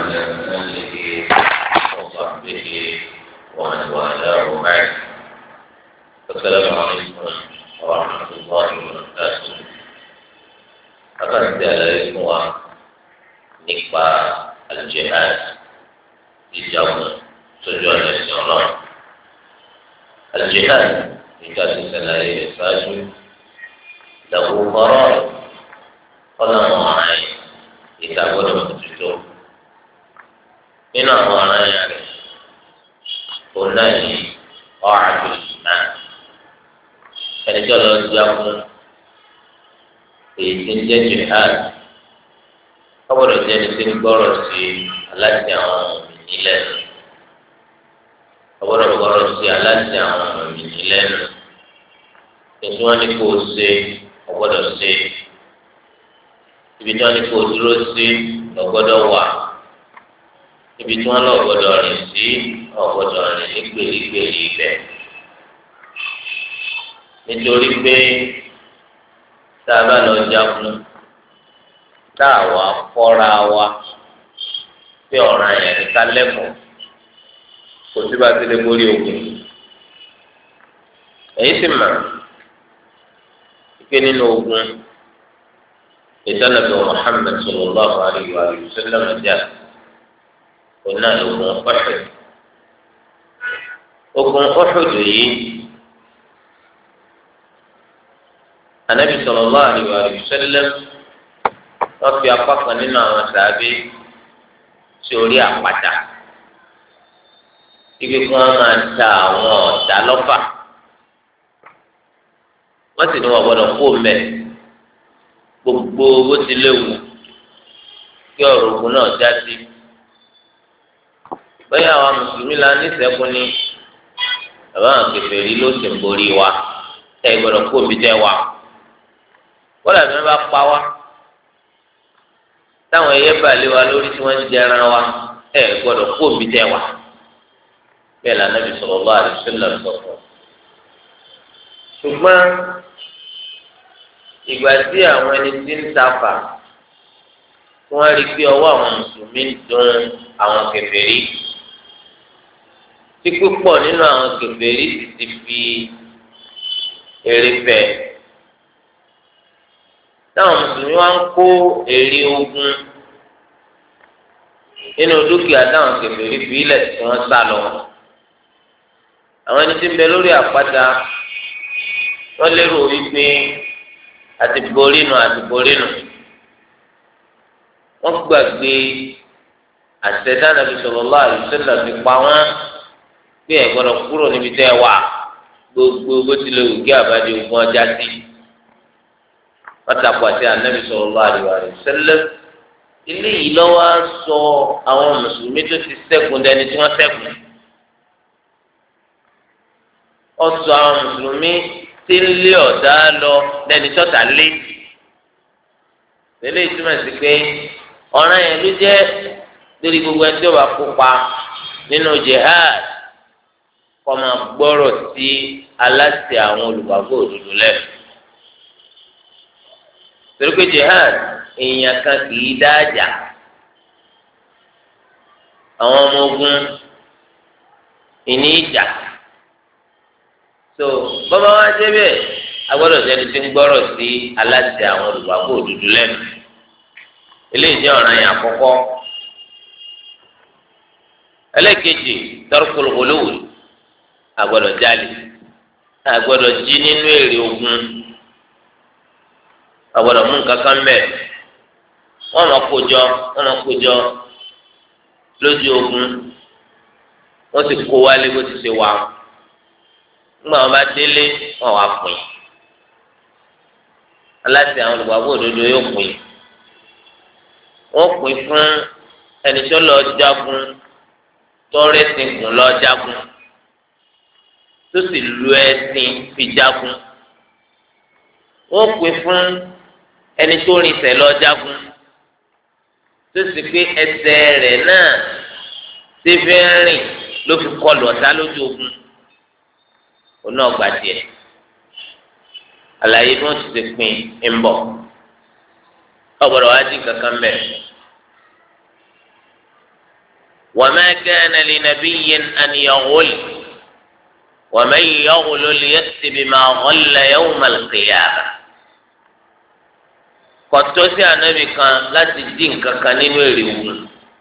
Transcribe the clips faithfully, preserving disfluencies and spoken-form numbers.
وعلى آله وصحبه ومن والاه بعد. السلام عليكم ورحمة الله وبركاته. Akan tiada semua nikmat al-jihad di jauh tujuan Allah. Al-jihad dikasih selain baju lahu farar orang orang kita boleh mencucuk ini orang yang punai orang Islam. Jadi kalau jauh ìdíje jihad ọgbọ́dọ̀ jẹ́ ní sínú gbọ́rọ̀ sí aláṣẹ àwọn òmìnir lẹ́nu ọgbọ́dọ̀ gbọ́rọ̀ sí aláṣẹ àwọn òmìnir lẹ́nu ètò wọn ni kò ṣe ọgbọ́dọ̀ ṣe ibi tí wọn ni kò dúró sí ọgbọ́dọ̀ wà ibi tí wọn lọ gbọ́dọ̀ rìn sí ọgbọ́dọ̀ rìn ní gbèrígbèrí ibẹ̀ nítorí pé tá a bá lọ jagun tá a wà kọ́ra wa bí ọ̀ràn yẹn ní ká lẹ́kọ̀ọ́ kò sí bá ti lè borí ogun èyí sì mà ike nínú ogun ìdánilẹ́bí Muhammad sallallahu alayhi wa sallam jà òun náà lógun Uhud ogun Uhud yìí. Anabi sallallahu alaihi wa sallam wọ́n fi apá kan nínú àwọn sàbẹ sí orí àpáta ibi kí wọ́n máa ta àwọn ọ̀tá lọ́fà wọ́n sì ní wọ́n gbọ́dọ̀ kó mẹ gbogbo bó ti léwu kí ọ̀rọ̀ ogun náà já sí bẹ́ẹ̀ àwọn mùsùlùmí la ní ìṣẹ́gun ní bàbá àwọn kèfèrí ló sì ń borí wa ẹ gbọ́dọ̀ kó omi jẹ wa kọ́lá mi bá pa wá táwọn ẹyẹ balẹ̀ wa lórí tí wọ́n ń jẹran wa ẹ gbọ́dọ̀ kó omi jẹ wa bẹ́ẹ̀ la Nabi sallallahu alaihi wasallam sọ̀tọ̀ ṣùgbọ́n ìgbà tí àwọn ẹni tí ń tafà wọ́n rí pé ọwọ́ àwọn mùsùlùmí ń dùn àwọn kèfèrí tí púpọ̀ nínú àwọn kèfèrí sì ti fi èrè fẹ́ táwọn mùsùlùmí wá ń kó èrè ogun nínú dúkìá táwọn kèfèrí fi ilẹ̀ tí wọ́n sá lọ àwọn ẹni tí ń bẹ lórí àpáta wọ́n lérò wípé àti borí nù àti borí nù wọ́n gbàgbé àtẹ̀dá Nàbí sallallahu alaihi wasallam fi pa wọ́n pé ẹ gbọ́dọ̀ kúrò níbi tẹ́ ẹ wà gbogbo bó tilẹ̀ wù kí àbájá ogun ọjà sí pátákó àti Ànábì sallallahu alaihi wasallam ilé yìí lọ́wọ́ sọ àwọn mùsùlùmí tó ti ṣẹ́gun dẹni tí wọ́n ṣẹ́gun ó sọ àwọn mùsùlùmí tí ń lé ọ̀dá lọ dẹni tọ́ta lé tẹ́lẹ̀ ìtumọ̀ sí pé ọ̀ràn yẹn ló jẹ́ lórí gbogbo ẹni tí ó bá kópa nínú jihad kó máa gbọ́rọ̀ sí aláṣẹ àwọn olùgbàgbọ́ òdodo lẹ́nu. torí pé jihad èèyàn kan kì í dájà àwọn ọmọ ogun ìní ìjà so bọ́bá wá débẹ̀ agbọ́dọ̀ jẹ́ni tí ń gbọ́rọ̀ sí aláṣẹ àwọn olùgbàgbọ́ òdodo lẹ́nu eléyìí jẹ́ ọ̀ràn yẹn àkọ́kọ́ ẹlẹ́kejì tarkul ghuluw agbọ́dọ̀ jalè agbọ́dọ̀ jí nínú èrè ogun agbọ́dọ̀ mú nǹkan kan bẹ wọn máa kójọ wọn máa kójọ lójú ogun wọn sì kó wálé bó ti ṣe wà nígbà wọn bá délé wọn wá pín aláṣẹ àwọn olùgbàgbọ́ òdodo yóò pín wọn pín fún ẹni tó lọ jagun tọrẹsìn gùn lọ jagun tó sì lu ẹṣin fi jagun wọn pín fún ẹni tó rinsẹ̀ lọ jagun tó sì pé ẹsẹ̀ rẹ̀ náà ṣe fẹ́ rìn ló fi kọlù ọ̀tá lójú ogun òun náà gbà díẹ̀ àlàyé bí wọ́n ti ṣe pín ń bọ̀ ọ̀gbọ̀dọ̀ wá dín kankan bẹ́ẹ̀ وما كان لنبي أن يغل ومن يغل يأت بما غل يوم القيامة kọtọ sí anabi kan láti dín nǹkan kan nínú èrè òun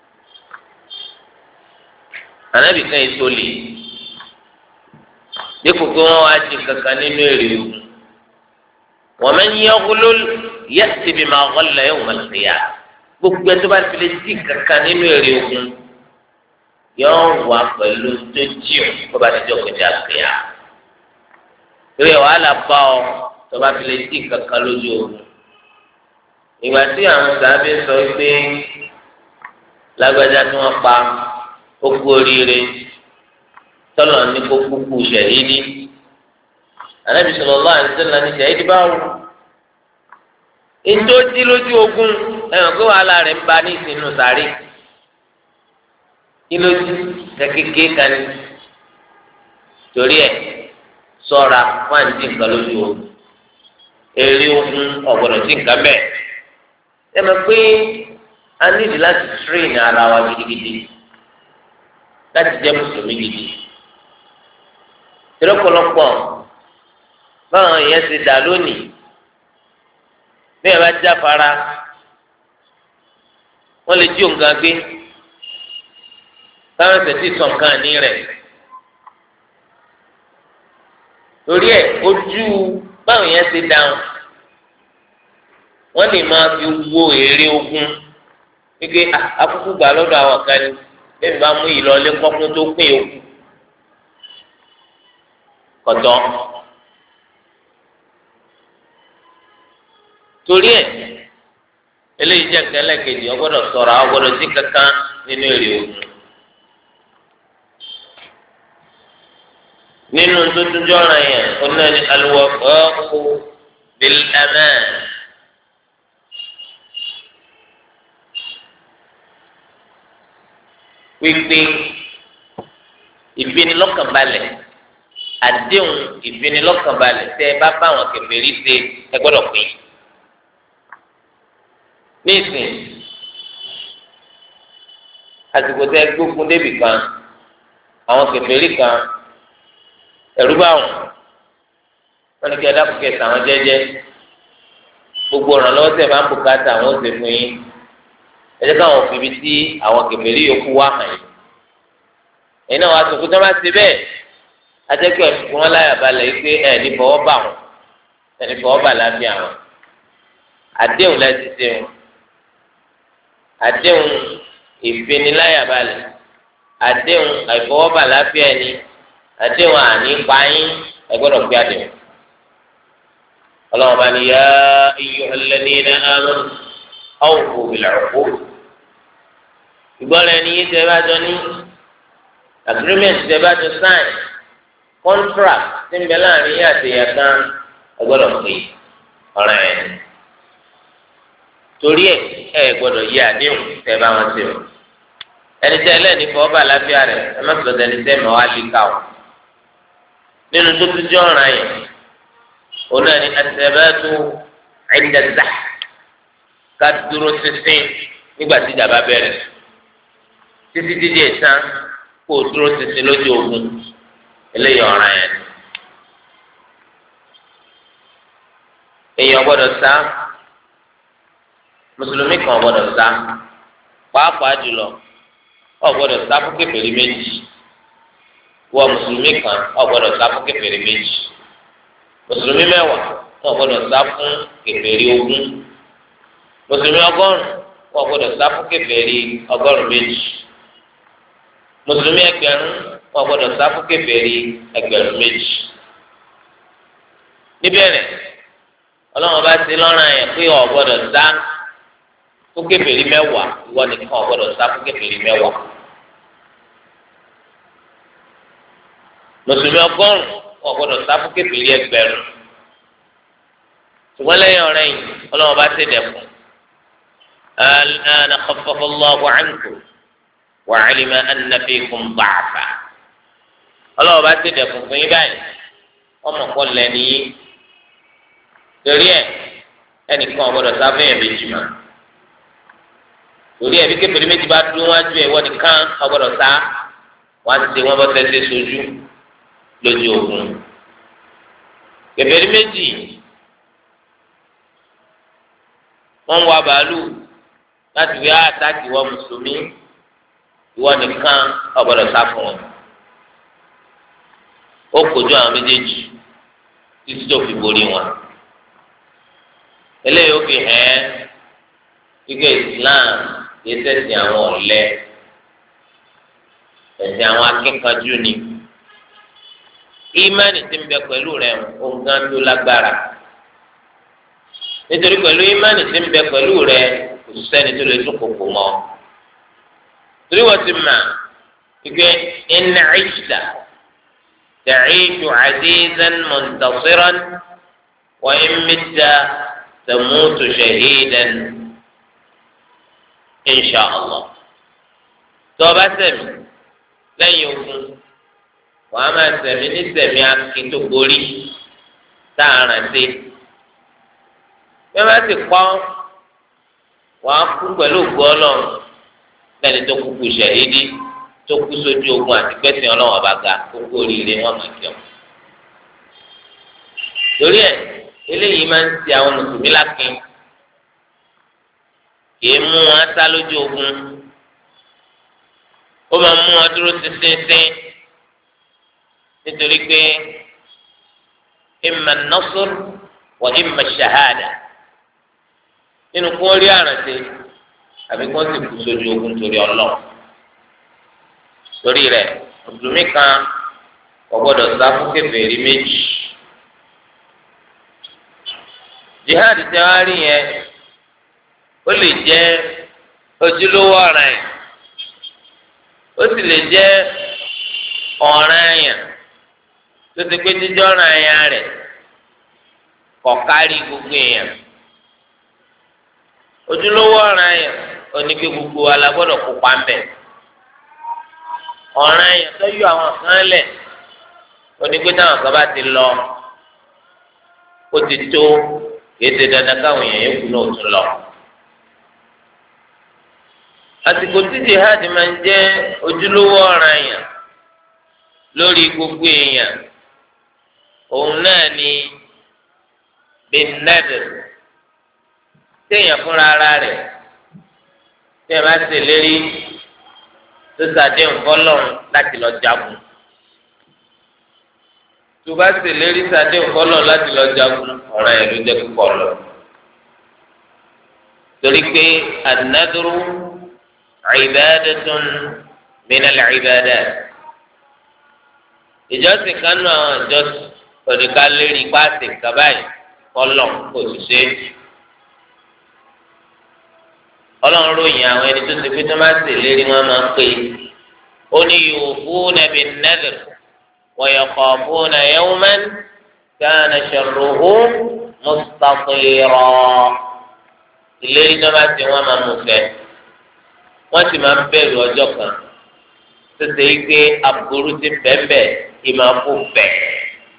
anabi kan èso lè dípò pé wọn wá dín nǹkan kan nínú èrè òun ومن يغل يأت بما غل يوم القيامة gbogbo ẹni tó bá fi lè dín nǹkan kan nínú èrè òun yóò wá pẹ̀lú tó jíò kó bá ti jọ kọjá kéya torí ẹ̀ wàhálà bá ọ tó bá fi lè dín nǹkan kan lójú ogun. ìgbà tí àwọn sábẹ́ sọ pé lágbájá tí wọ́n pa ó kú oríire tọ́lọ̀ ní kó kúkú ṣẹ̀hídì Ànábì sallallahu alaihi wasallam ní ṣẹ̀hídì báwo ètò dí lójú ogun ẹ̀wọ̀n pé wàhálà rẹ̀ ń ba ní ìsinú sàárè kí ló dé kékeré kan ní torí ẹ̀ ṣọ́ra fún àǹtí nǹkan lójú ogun èrè ogun ọ̀gbọ̀dọ̀ sí nǹkan bẹ́ẹ̀. ẹ mọ̀ pé a nídìí láti train ara wa gidigidi láti jẹ́ mùsùlùmí gidi. tìrọ́pọ̀lọpọ̀ báwọn èèyàn ti dà lónìí bí ẹ bá jáfara wọ́n lè jí òǹkà gbé káwọn ẹsẹ̀ tí sọ̀ nǹkan ní rẹ̀. torí ẹ̀ ojú báwọn èèyàn ti dáhùn wọ́n lè máa fi wo èrè ogun wípé akúkú gbà lọ́dọ̀ àwọn kan ní bẹ́ẹ̀ bá mú ìlọlé kọ́kún tó pín òkú kọ̀tọ́. torí ẹ̀ eléyìí jẹ́ kẹlẹ́ kejì ọgbọ́dọ̀ sọ̀rọ̀ àwọn gbọ́dọ̀ sí kankan nínú èrè ogun. nínú tó tún jọ́ra yẹn ó náà ní al-wafā'u bil-amān. pípé ìfinilọ́kànbalẹ̀ àdéhùn ìfinilọ́kànbalẹ̀ tẹ́ ẹ bá bá àwọn kèfèrí ṣe ẹ gbọ́dọ̀ pé nísìn àsìkò tẹ́ gbógun débì kan àwọn kèfèrí kan ẹ̀rú bá wọn wọn ní kí ẹ dákun kẹsà àwọn jẹ́jẹ́ gbogbo ìrànlọ́wọ́ tẹ́ bá ń bùkátà àwọn ó ṣe fún yín ẹ jẹ́ káwọn òfin ibi tí àwọn kèfèrí yòókù wá hàn yín ẹ̀yin náà wàá sọ pé tí wọ́n bá ṣe bẹ́ẹ̀ ajẹ́kẹ́ fún wọn láyà balẹ̀ yìí pé ẹ̀ ní fọwọ́ bà wọn ẹ̀ ní fọwọ́ bà lábẹ́ àwọn àdéhùn lẹ́sìn ṣe wọn àdéhùn ìfiniláyà balẹ̀ àdéhùn àìfọwọ́ bà lábẹ́ ẹni àdéhùn àní pààyàn ẹ gbọ́dọ̀ pé àdéhùn ọlọ́run bá ní yá ayyuhal ladhina amanu awfu bil 'uqud ìgbọ́ra ẹni yìí tẹ́ bá jọ ní agreement tẹ́ bá jọ sign contract tí ń bẹ láàrin yín àti ẹ̀yà kan ẹ gbọ́dọ̀ pé ọ̀ràn ẹ̀ torí ẹ̀ ẹ gbọ́dọ̀ yí àdéhùn tẹ́ bá wọn ṣe o ẹni tẹ́ ẹlẹ́ni fọwọ́ bà lábẹ́ rẹ̀ ẹ má sọ̀tọ̀ ẹni tẹ́ mọ́ wá lè ká o nínú tó tún jẹ́ ọ̀ràn yẹn òun náà ni àtẹ̀bẹ́tù ẹ̀ńdẹ̀dà ká dúró sísìn nígbà tí ìjà bá bẹ̀rẹ̀ títí dídí ẹ̀sán kó o dúró sísìn lójú ogun eléyìí ọ̀ràn yẹn ni. èèyàn gbọ́dọ̀ sá mùsùlùmí kan gbọ́dọ̀ sá pàápàá jùlọ ọ gbọ́dọ̀ sá fún kèfèrí méjì wọ mùsùlùmí kan ọ gbọ́dọ̀ sá fún kèfèrí méjì mùsùlùmí mẹ́wàá wọn gbọ́dọ̀ sá fún kèfèrí ogún mùsùlùmí ọgọ́rùn wọn gbọ́dọ̀ sá fún kèfèrí ọgọ́rùn méjì mùsùlùmí ẹgbẹ̀rún wọn gbọ́dọ̀ sá fún kèfèrí ẹgbẹ̀rún méjì. níbẹ̀rẹ̀ ọlọ́run bá ti lọ́rùn yẹn pé ọ gbọ́dọ̀ sá fún kèfèrí mẹ́wàá ìwọ nìkan ọ gbọ́dọ̀ sá fún kèfèrí mẹ́wàá. mùsùlùmí ọgọ́rùn wọn gbọ́dọ̀ sá fún kèfèrí ẹgbẹ̀rún. ṣùgbọ́n lẹ́yìn ọ̀rẹ́ yìí ọlọ́run bá ti dẹ̀kun. الآن خفف الله عنكم وعلم أن فيكم ضعفا ọlọ́run bá ti dẹ̀kun fún yín báyìí ọmọ kọ́ lẹ́ni yín torí ẹ̀ ẹnìkan ọ̀gbọ́dọ̀ sáfẹ́yìn méjì mọ́ torí ẹbí kébèrè méjì bá dún wájú ẹ wọ́n nìkan ọgbọ́dọ̀ sá wọ́n á ti wọ́n bọ́ tẹ́sí sojú lójú ogun kébèrè méjì wọ́n wá bàálù láti wí àtàkì wọ́n mùsùlùmí ìwọ nìkan ọgbọ́dọ̀ sá fún wọn ó kojú àwọn méjèèjì títí tó fi borí wọn eléyìí ó fi hàn ẹ́ wípé Islam kìí ṣẹ̀sìn àwọn ọ̀lẹ ẹ̀sìn àwọn akínkanjú ni ìmánì tí ń bẹ pẹ̀lú rẹ̀ òǹgàn tó lágbára nítorí pẹ̀lú ìmánì tí ń bẹ pẹ̀lú rẹ̀ kò sẹ́ni tó lè tún kòkò mọ́ torí wọ́n ti mà wípé inna ìṣìdá ta'ishu 'azizan muntasiran wa in mitta tamutu shahidan insha Allah tó bá ṣẹ̀mí lẹ́yìn ogun wàá máa ṣẹ̀mí ní ṣẹ̀mí akin tó gorí táàràn sí bẹ́ẹ̀ bá sì pọ́ wàá kú pẹ̀lú ògbó ọlọ́run lẹ́ni tó kú kú ṣẹ̀hídì tó kú sójú ogun àti gbẹ̀sìn ọlọ́run ọba ga kókó oríire wọn máa kí ọ. torí ẹ eléyìí máa ń ṣe àwọn mùsùlùmí lákin kìí mú wọn sá lójú ogun ó máa mú wọn dúró sínsínsín nítorí pé imma an-nasr wa imma ash-shahada nínú kó rí àrànṣe àbí kó sì kú sójú ogun torí ọlọ́run torí rẹ̀ mùsùlùmí kan kò gbọdọ̀ sá fún kèfèrí méjì jihad tẹ wá rí yẹn ó lè jẹ́ ojúlówó ọ̀ràn yẹn ó sì lè jẹ́ ọ̀ràn yẹn tó ti pé jíjọ́ ọ̀ràn yẹn rẹ̀ kò kárí gbogbo èèyàn ojúlówó ọ̀ràn yẹn oníke gbogbo alágbọ́dọ̀ kópa ń bẹ̀ ọ̀ràn yẹn tó yọ àwọn kan lẹ̀ oníke táwọn kan bá ti lọ ó ti tó kéde dandan káwọn èèyàn yókù náà tún lọ. àsìkò tí jihad máa ń jẹ́ ojúlówó ọ̀ràn yẹn lórí gbogbo èèyàn òun náà ni bin nadr téèyàn fúnra ara rẹ̀ téèyàn bá ṣèlérí tó ṣàdéhùn fọ́lọ́run láti lọ jagun tó bá ṣèlérí ṣàdéhùn fọ́lọ́run láti lọ jagun ọ̀ràn yẹn ló jẹ́ púpọ̀ lọ torí pé an-nadru ibadatun min al-ibadat ìjọsìn kan náà àwọn ìjọsìn òdìkà lérí pàṣẹ kábàáyì fọ́lọ́run kò sì ṣe é. ọlọ́run ròyìn àwọn ẹni tó ti pé tó máa ń ṣèlérí wọn máa ń pè é ó ní yufuna bin nadr wa yakhafuna yawman kana sharruhu mustatira ìlérí tó máa ti wọn máa mú fẹ́ wọ́n sì máa ń bẹ̀rù ọjọ́ kan tó ṣe é pé aburú ti bẹ́ẹ̀ ìmọ̀ fò bẹ́ẹ̀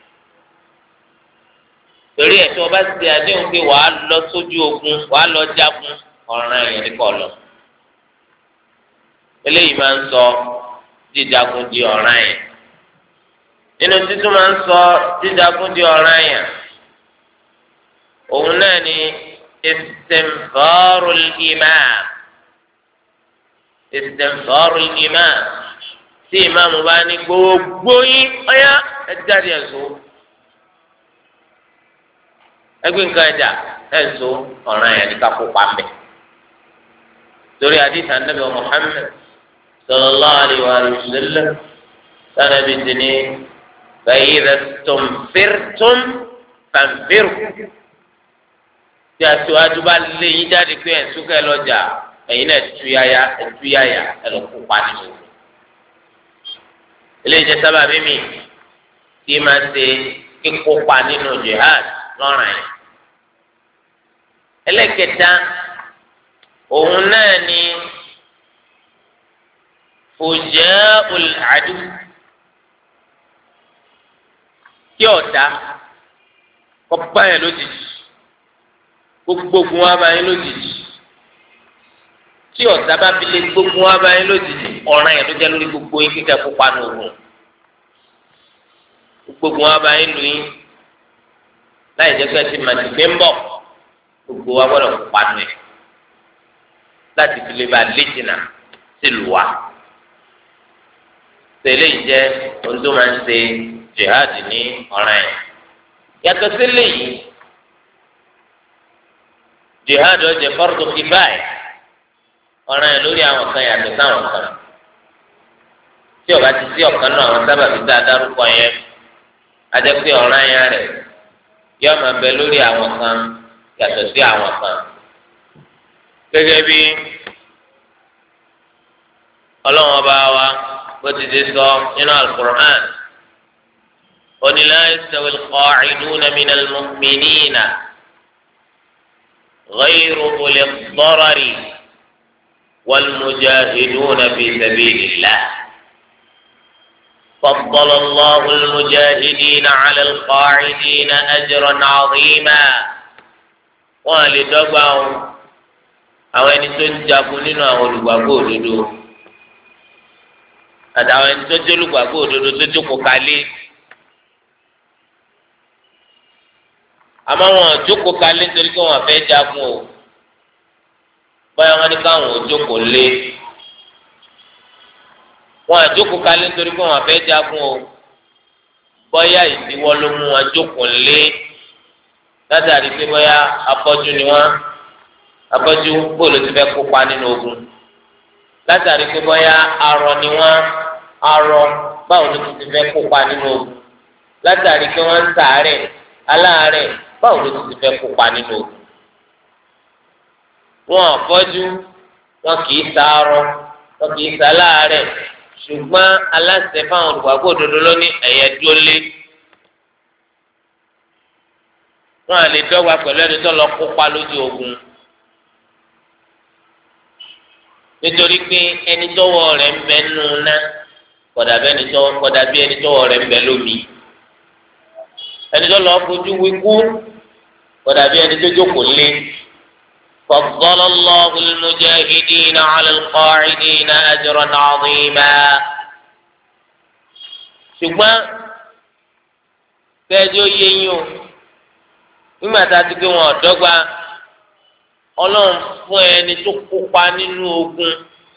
torí ẹ̀ tí wọ́n bá ti àdéhùn pé wàá lọ sójú ogun wàá lọ jagun ọ̀ràn yẹn ní kọ́ lọ. eléyìí máa ń sọ jíjagun di ọ̀ràn yẹn. nínú títún máa ń sọ jíjagun di ọ̀ràn yẹn. òun náà ni istinfarul imam. istinfarul imam. tí ìmáàmù bá ní gbogbo yín ọ̀yá ẹ jáde ẹ̀sùn. ẹgbẹ́ nǹkan ẹja ẹ̀sùn ọ̀ràn yẹn ní ká kópa mẹ́. torí àdìsí ànábì Muhammad sallallahu alayhi wa sallam sanabi tini fa'idha istunfirtum fanfiru tí aṣíwájú bá lé yín jáde pé ẹ̀sùn kẹ́ lọ́jà ẹ̀yin náà tuyaya ẹ̀tuyaya ẹ̀lọ́ kópa nínú. eléyìí jẹ́ sábàbí mi tí máa ṣe kíkópa nínú jihad lọ́ràn yẹn. ẹlẹ́kẹta òun náà ni fuja'ul adu kí ọ̀tá kọ́ báyẹn lójijì gbogbo ogun wa báyẹn lójijì tí ọ̀tá bá fi lé gbogbo wa báyìí lójijì ọ̀ràn yẹn ló jẹ́ lórí gbogbo yín kíkẹ́ kópa ní ogun gbogbo wa báyìí lù yín láì jẹ́ pé ti màtí gbé ń bọ̀ gbogbo wa gbọ́dọ̀ kópa nù ẹ̀ láti fi lè ba léjìnà sí lù wá tẹ́lẹ̀ yìí jẹ́ ohun tó máa ń ṣe jihad ní ọ̀ràn yẹn yàtọ̀ sílẹ̀ yìí jihad ó jẹ́ fardu kifaya ọ̀ràn yẹn lórí àwọn kan yàtọ̀ sáwọn kan tí ó bá ti sí ọ̀kan náà àwọn sábàbí tá a dárúkọ yẹn adé pé ọ̀ràn yẹn rẹ̀ yóò máa bẹ lórí àwọn kan yàtọ̀ sí àwọn kan gẹ́gẹ́ bí ọlọ́run ọba wa bó ti ti sọ nínú al-Qur'an oni la yastawi al-qa'iduna min al-mu'minina ghayru uli ad-darari wal-mujahiduna fi sabilillah faddala Allahu al-mujahidina 'ala al-qa'idina ajran 'azima wọn lè dọ́gba o àwọn ẹni tó ń jagun nínú àwọn olùgbàgbọ́ òdodo àtàwọn ẹni tó jẹ́ olùgbàgbọ́ òdodo tó jókòó kalẹ̀ àmọ́ wọn jókòó kalẹ̀ nítorí pé wọn fẹ́ jagun o báyà wọn ní káwọn ò jókòó lé wọn àjókòó kalẹ̀ nítorí pé wọn fẹ́ jagun o báyà ìdíwọ́ ló mú wọn jókòó lé látàrí pé báyà afọ́jú ni wọn afọ́jú bóòlù ti fẹ́ kópa nínú ogun látàrí pé báyà arọ ni wọn arọ báwo ló ti fẹ́ kópa nínú ogun látàrí pé wọ́n ń ṣàárẹ̀ aláàárẹ̀ báwo ló ti fẹ́ kópa nínú ogun. wọn àfọ́jú wọn kì í ṣàárọ̀ wọn kì í ṣaláàárẹ̀ ṣùgbọ́n aláṣẹ fáwọn olùgbàgbọ́ òdodo ló ní ẹ̀yẹ dúró lé. wọn à lè dọ́gba pẹ̀lú ẹni tó lọ kópa lójú ogun nítorí pé ẹni tọ́wọ́ rẹ̀ ń bẹ nù náà kódà bí ẹni tó kódà bí ẹni tó ọ̀rẹ́ ń bẹ lómi ẹni tó lọ fojú wíkú kódà bí ẹni tó jókòó lé faddala Allahu al-mujahidina 'ala al-qa'idina ajran 'azima ṣùgbọ́n kẹjọ yẹyìn o nígbà tá a ti gbé wọn ọ̀dọ́gba ọlọ́run fún ẹni tó kópa nínú ogun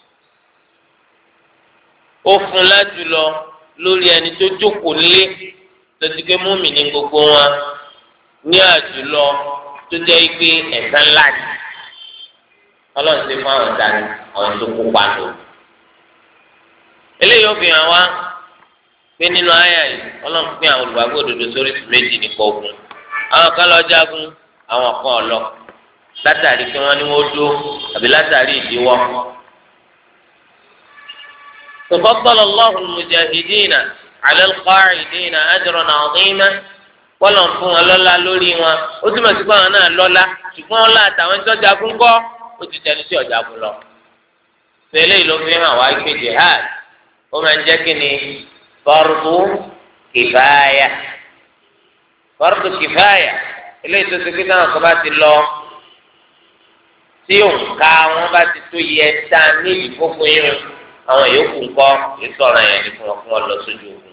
ó fún láti lọ lórí ẹni tó jókòó lé lọ́sí pé mùmínì gbogbo wọn ní àjùlọ tó jẹ́ pé ẹ̀san ńlá ni ọlọ́run ti fún àwọn dání àwọn tó kópa lò. eléyìí ó fi hàn wá pé nínú àyà yìí ọlọ́run pín àwọn olùgbàgbọ́ òdodo sórí méjì nípa ogun àwọn kan lọ jagun àwọn kan ò lọ látàrí pé wọ́n ní wọ́n dó àbí látàrí ìdíwọ́. ففضل الله المجاهدين على القاعدين أجرا عظيما wọ́n fún wọn lọ́lá lórí wọn ó túmọ̀ sí pé àwọn náà lọ́lá ṣùgbọ́n ọlá àtàwọn ẹni tó jagun kọ́ ó ti tẹnu sí ọ̀jagun lọ. tẹ́lẹ̀ yìí ló fi hàn wá pé jihad ó máa ń jẹ́ kí ni fardu kìfáyà fardu kìfáyà eléyìí tó ti pé táwọn kan bá ti lọ tí òǹkà wọn bá ti tó yẹ tá a ní ìfófó yín àwọn yòókù ńkọ́ ìsọ̀rọ̀ yẹn ni fún wọn fún wọn lọ sójú ogun.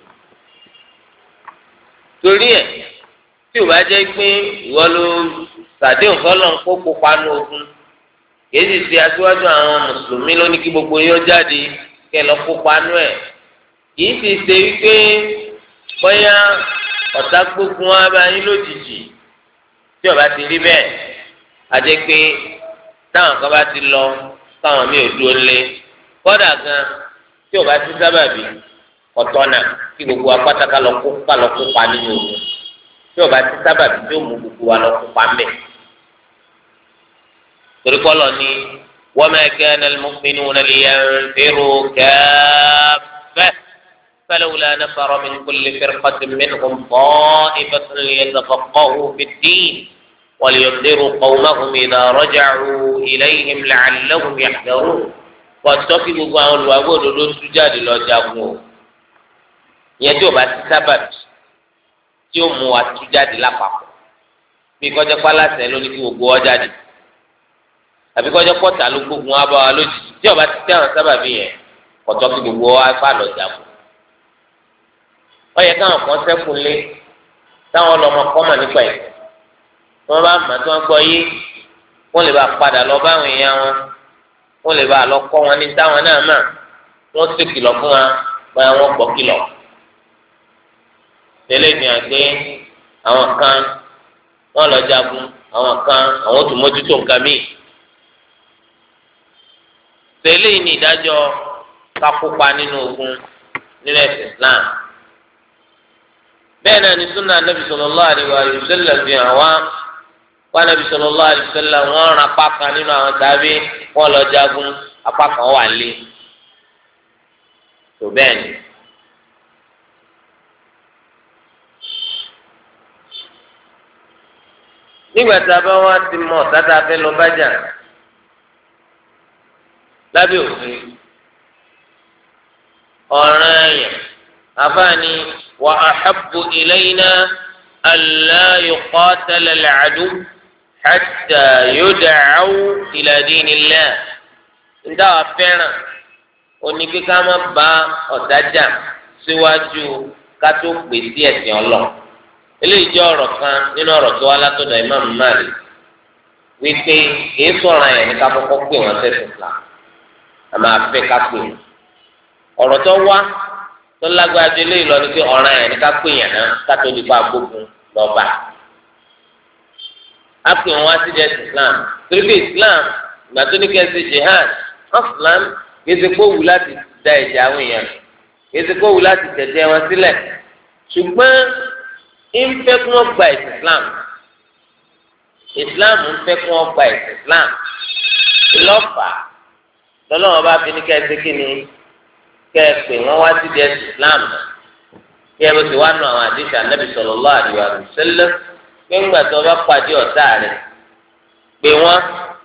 torí ẹ̀ tí ò bá jẹ́ pé ìwọ ló sàdéhùn fọlọ́n kó kópa ní ogun kìí sì ṣe aṣíwájú àwọn mùsùlùmí ló ní kí gbogbo yóò jáde kẹ́ lọ kópa nú ẹ̀ kìí sì ṣe wípé bóyá ọ̀tá gbógun wá bá yín lójijì tí ò bá ti rí bẹ́ẹ̀ a jẹ́ pé táwọn kan bá ti lọ táwọn mi ò dúró lé kódà gan tí o bá ti sábàbí ọ̀tọ́nà kí gbogbo apáta ká lọ kó ká lọ kópa nínú ogun tí o bá ti sábàbí tí o mú gbogbo wa lọ kópa mẹ́. torí kọ́lọ̀ ni wa ma kana al-mu'minuna liyanfiru kaffah falawla nafara min kulli firqatin minhum ta'ifatun liyatafaqqahu fid-din wa liyunziru qawmahum idha raja'u ilayhim la'allahum yahdharun kọtọ kí gbogbo àwọn olùwàgbọ́ òdodo tú jáde lọ jagun o ìyẹn tí o bá ti sábàbí tí o mú wa tú jáde lápapọ̀ bí kọjá pálásẹ ló ní kí gbogbo ọ jáde àbí kọjá pọ̀tà ló gbógun wá bá wa lójijì tí ọba ti tẹ àwọn sábàbí yẹn kọ̀tọ́ kí gbogbo wa fà lọ jàpọ̀. ó yẹ káwọn kan sẹ́kù lé táwọn ọlọmọ kọ́mọ̀ nípa ẹ̀ tí wọ́n bá mọ̀ tí wọ́n gbọ́ yé wọ́n lè bá padà lọ bá àwọn èèyàn wọn wọ́n lè bá lọ kọ́ wọn ní táwọn náà mà wọ́n sì kìlọ̀ fún wa báyà wọ́n gbọ́ kìlọ̀. tẹ́lẹ̀ fi hàn pé àwọn kan wọ́n lọ jagun àwọn kan àwọn tó mójútó nǹkan míì. tẹ́lẹ̀ ní ìdájọ́ kákópa nínú ogun nínú ẹ̀sìn Islam. bẹ́ẹ̀ náà ni súnà Nabi sallallahu alaihi wa sallam fi hàn wá wá Nabi sallallahu alaihi wa sallam wọ́n rán apá kan nínú àwọn tàbí wọ́n lọ jagun apá kan wà lé. tó bẹ́ẹ̀ ni. nígbà tí a bá wá ti mọ̀ tátà fẹ́ lọ bájà lábẹ́ òfin ọ̀ràn yẹn àfáàní wa ahabbu ilayna alla yuqatala al-adu hatta yud'aw ila dinillah ǹdá wa fẹ́ràn òní kíkà má bá ọ̀dájà síwájú ká tó pè sí ẹ̀sìn ọlọ́ eléyìí jẹ́ ọ̀rọ̀ kan nínú ọ̀rọ̀ tó wá látọ̀dọ̀ Imam Malik wípé kìí sọ̀rọ̀ yẹn ní ká kọ́kọ́ pè wọ́n sẹ́sìn Islam àmọ́ àfẹ́ ká pè wọ́n ọ̀rọ̀ tó wá tó lágbára dé léyìí lọ ní pé ọ̀ràn yẹn ní ká pè yẹn náà ká tó di pa gbógun lọ́ba á pè wọ́n wá sí ẹ̀sìn Islam torí pé Islam ìgbà tó ní kẹ́sì jihad Islam kìí ṣe kó wù láti da ìjà àwọn èèyàn kìí ṣe kó wù láti tẹ̀tẹ̀ wọn sílẹ̀ ṣùgbọ́n ń fẹ́ kí wọ́n gba ẹ̀sìn Islam Islam ń fẹ́ kí wọ́n gba ẹ̀sìn Islam ìlọ́fà lọ́lọ́wọ́n bá fi ní kẹ́sì kí ni kẹ́ẹ̀pẹ̀ wọ́n wá sí ẹ̀sìn Islam kí ẹ bó ti wá nù àwọn àdìsí Ànábì sallallahu alaihi wa sallam pé ńgbà tó bá pàdé ọ̀tá rẹ̀ pé wọ́n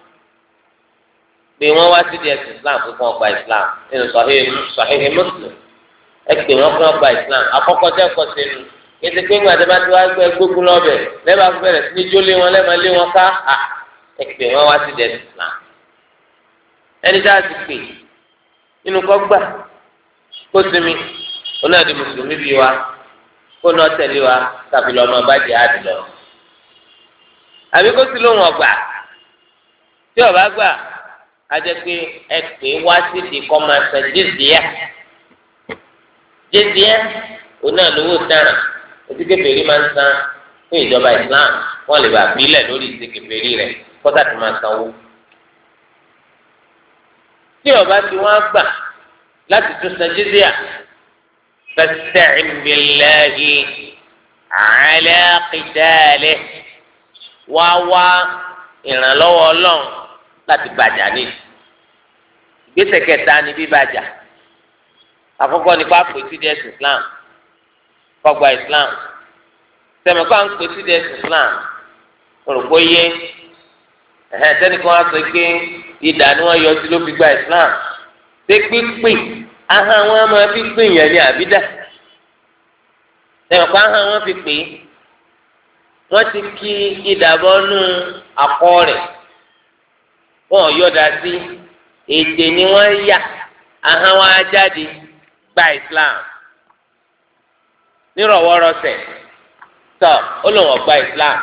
pé wọ́n wá sí ẹ̀sìn Islam fún kí wọ́n gba Islam nínú Sahih Muslim ẹ pé wọ́n fún wọn gba Islam àkọ́kọ́ tẹ́ kọ́ sínú ètò pé ńgbà tó bá ti wá gbẹ gbógun lọ́bẹ̀ lẹ́bàá bẹ̀rẹ̀ sí ní jólé wọn lẹ́bàá lé wọn ká ẹ pé wọ́n wá sí ẹ̀sìn Islam ẹni tá a ti pè nínú kọ́ gbà kó sinmi onáàdì mùsùlùmí bíi wa kó náà tẹ̀lé wa tàbí lọ́mọ bá jẹ́ àdìlọ́ àbí kó sì lóhùn ọgbà tí ọba gbà á jẹ́ pé ẹ pè wá sí di kọ́ máa san jizya jizya onáà lówó dára etí kèfèrí máa ń san fún ìjọba Islam wọ́n lè bá bílẹ̀ lórí ìṣe kèfèrí rẹ̀ kọ́tà tó máa sanwó tí ọba tí wọ́n gbà láti tún san jizya fasta'in billahi ala qitalihi wá wá ìrànlọ́wọ́ Ọlọ́run láti bàjá ní ìgbésẹ̀ kẹta ní bíbàjá àkọ́kọ́ nípa pèsè díẹ̀ sí Islam kọgbà Islam sẹmẹkọ à ń pèsè díẹ̀ sí Islam olùkọ́ yé ẹ̀hẹ́n sẹ́nìkan á sọ pé ìdá ni wọ́n yọ sí ló fi gba Islam ṣé pípé ahọ́n wọn máa fi pè yẹn ní àbídà sẹ́mẹkọ ahọ́n wọn fi pè é wọ́n ti kí ìdàbọ̀nù akọ rẹ̀ wọ́n yọ̀dà sí èdè ni wọ́n yà ahọ́n wọn á jáde gba Islam nírọ̀wọ́rọ̀sẹ̀ tọ́ ó lò wọ́n gba Islam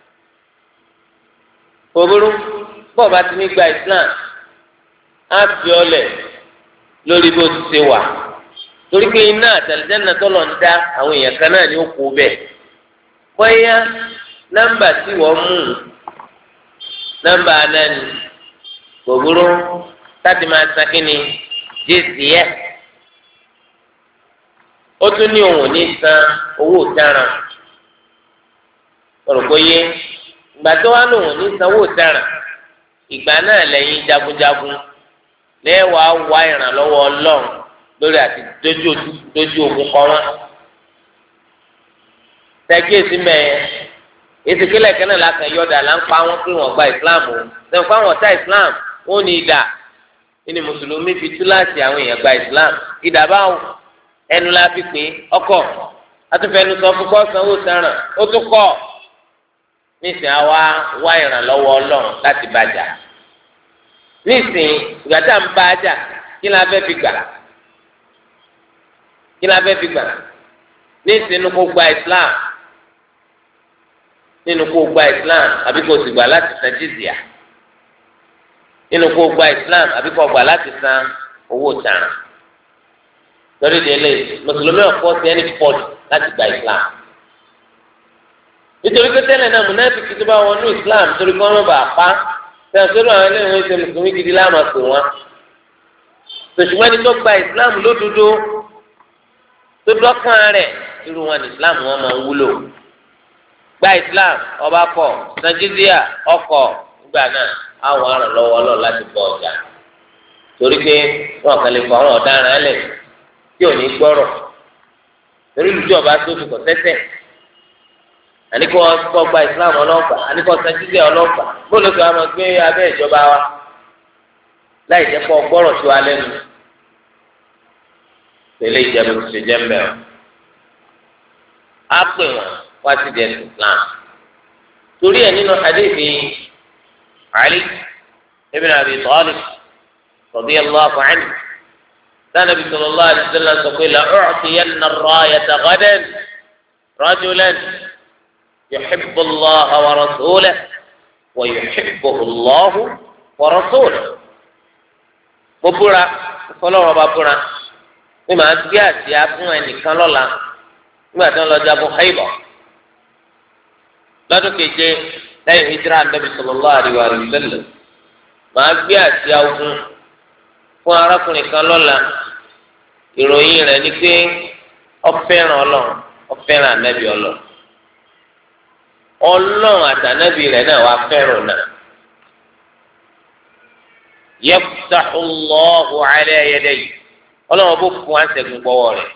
òbúrú bọ́ọ̀ bá ti ní gba Islam á fi ọ lẹ̀ lórí bó ti ṣe wà torí pé iná àtàlẹ́jẹ́nà tọ́lọ̀ ń dá àwọn èèyàn kan náà ní ó kó bẹ́ẹ̀ bóyá nọ́mbà tí wọ́n mú nọ́mbà anáni òbúrú láti máa san kínní jíìsì yẹ ó tún ní òun ní san owó ìtaràn ọ̀rọ̀ kò yé ìgbà tó wá lòun ní san owó ìtaràn ìgbà náà lẹ́yìn jagunjagun lẹ́wàá wá ìrànlọ́wọ́ Ọlọ́run lórí àti dójú dójú ogun kọ́ wọn. tẹ́gíyèsí mẹ́ẹ̀ ètùkílẹ̀ kẹ́nà lákàn yọ̀dà là ń pa wọn pé wọ́n gba Islam o sẹ́wọ̀n fún àwọn ọ̀tá Islam ó ní ìdá ní mùsùlùmí fi túláàsì àwọn èèyàn gba Islam ìdá báwo ẹnu la fi pé ọkọ̀ atúfẹ́nu sọ fún kọ́ sanwó sẹ́ràn ó tún kọ́. nísìnyí àwa wá ìrànlọ́wọ́ Ọlọ́run láti bàjá nísìnyí ìgbà tá à ń bá a jà kí la fẹ́ fi gbà kí la fẹ́ fi gbà nísìnyí nínú kó gba Islam nínú kó gba Islam àbí kó sì gbà láti san jizya nínú kó gba Islam àbí kó gbà láti san owó tààrà lórí ìdílé mùsùlùmí ọ̀pọ̀ sí ẹni pọ̀jù láti gba Islam nítorí pé tẹ́lẹ̀ náà mùnáfíkì tó bá wọnú Islam torí kí wọ́n má bàa pa sẹ́wọ̀n àwọn ẹlẹ́wọ̀n ṣe mùsùlùmí gidi láàmà pè wọ́n tòṣùwọ́n ẹni tó gba Islam lódodo tó dọ́kàn rẹ̀ irú wọn ní Islam wọn máa ń wúlò gba Islam ọba kọ nàìjíríà ọkọ̀ nígbà náà àwọn arànlọ́wọ́ ọlọ́ọ̀ láti bọ̀ ọjà torí pé wọn kàn lè fọ àwọn ọ̀daràn ẹlẹ̀ tí ò ní gbọ́rọ̀ torí ìjọba tó fi kọ̀ tẹ́tẹ́ àníkó kọ́ gba Islam ọlọ́ọ̀gbà àníkó nàìjíríà ọlọ́ọ̀gbà bóòlù tó a máa gbé abẹ́ ìjọba wa láì jẹ́ kó gbọ́rọ̀ tó alẹ́ nu tẹ́lẹ̀ ìjẹun tó ṣe jẹ́ mẹ́rin á pè wọ́n wá sí di ẹ̀sìn Islam torí ẹ̀ nínú hadithi Ali ibn Abi Talib radiyallahu anhu Nabi sallallahu alaihi wasallam sọ pé la u'tiyanna ar-rayata ghadan rajulan yuhibbu Allaha wa rasulahu wa yuhibbuhu Allahu wa rasuluhu mo búra fọlọ́wọ́ bá búra pé màá gbé àsíá fún ẹnìkan lọ́la nígbà tí wọ́n lọ jagun Khaybar lọ́dún keje lẹ́yìn hijira Nabi sallallahu alaihi wa sallam màá gbé àsíá ogun fún arákùnrin kan lọ́la ìròyìn rẹ̀ ni pé ó fẹ́ràn Ọlọ́run ó fẹ́ràn Ànábì Ọlọ́run Ọlọ́run àtànábì rẹ̀ náà wà fẹ́ràn náà yaftahu Allahu ala yadayhi Ọlọ́run bó fún wa ṣẹ́gun gbọ́wọ́ rẹ̀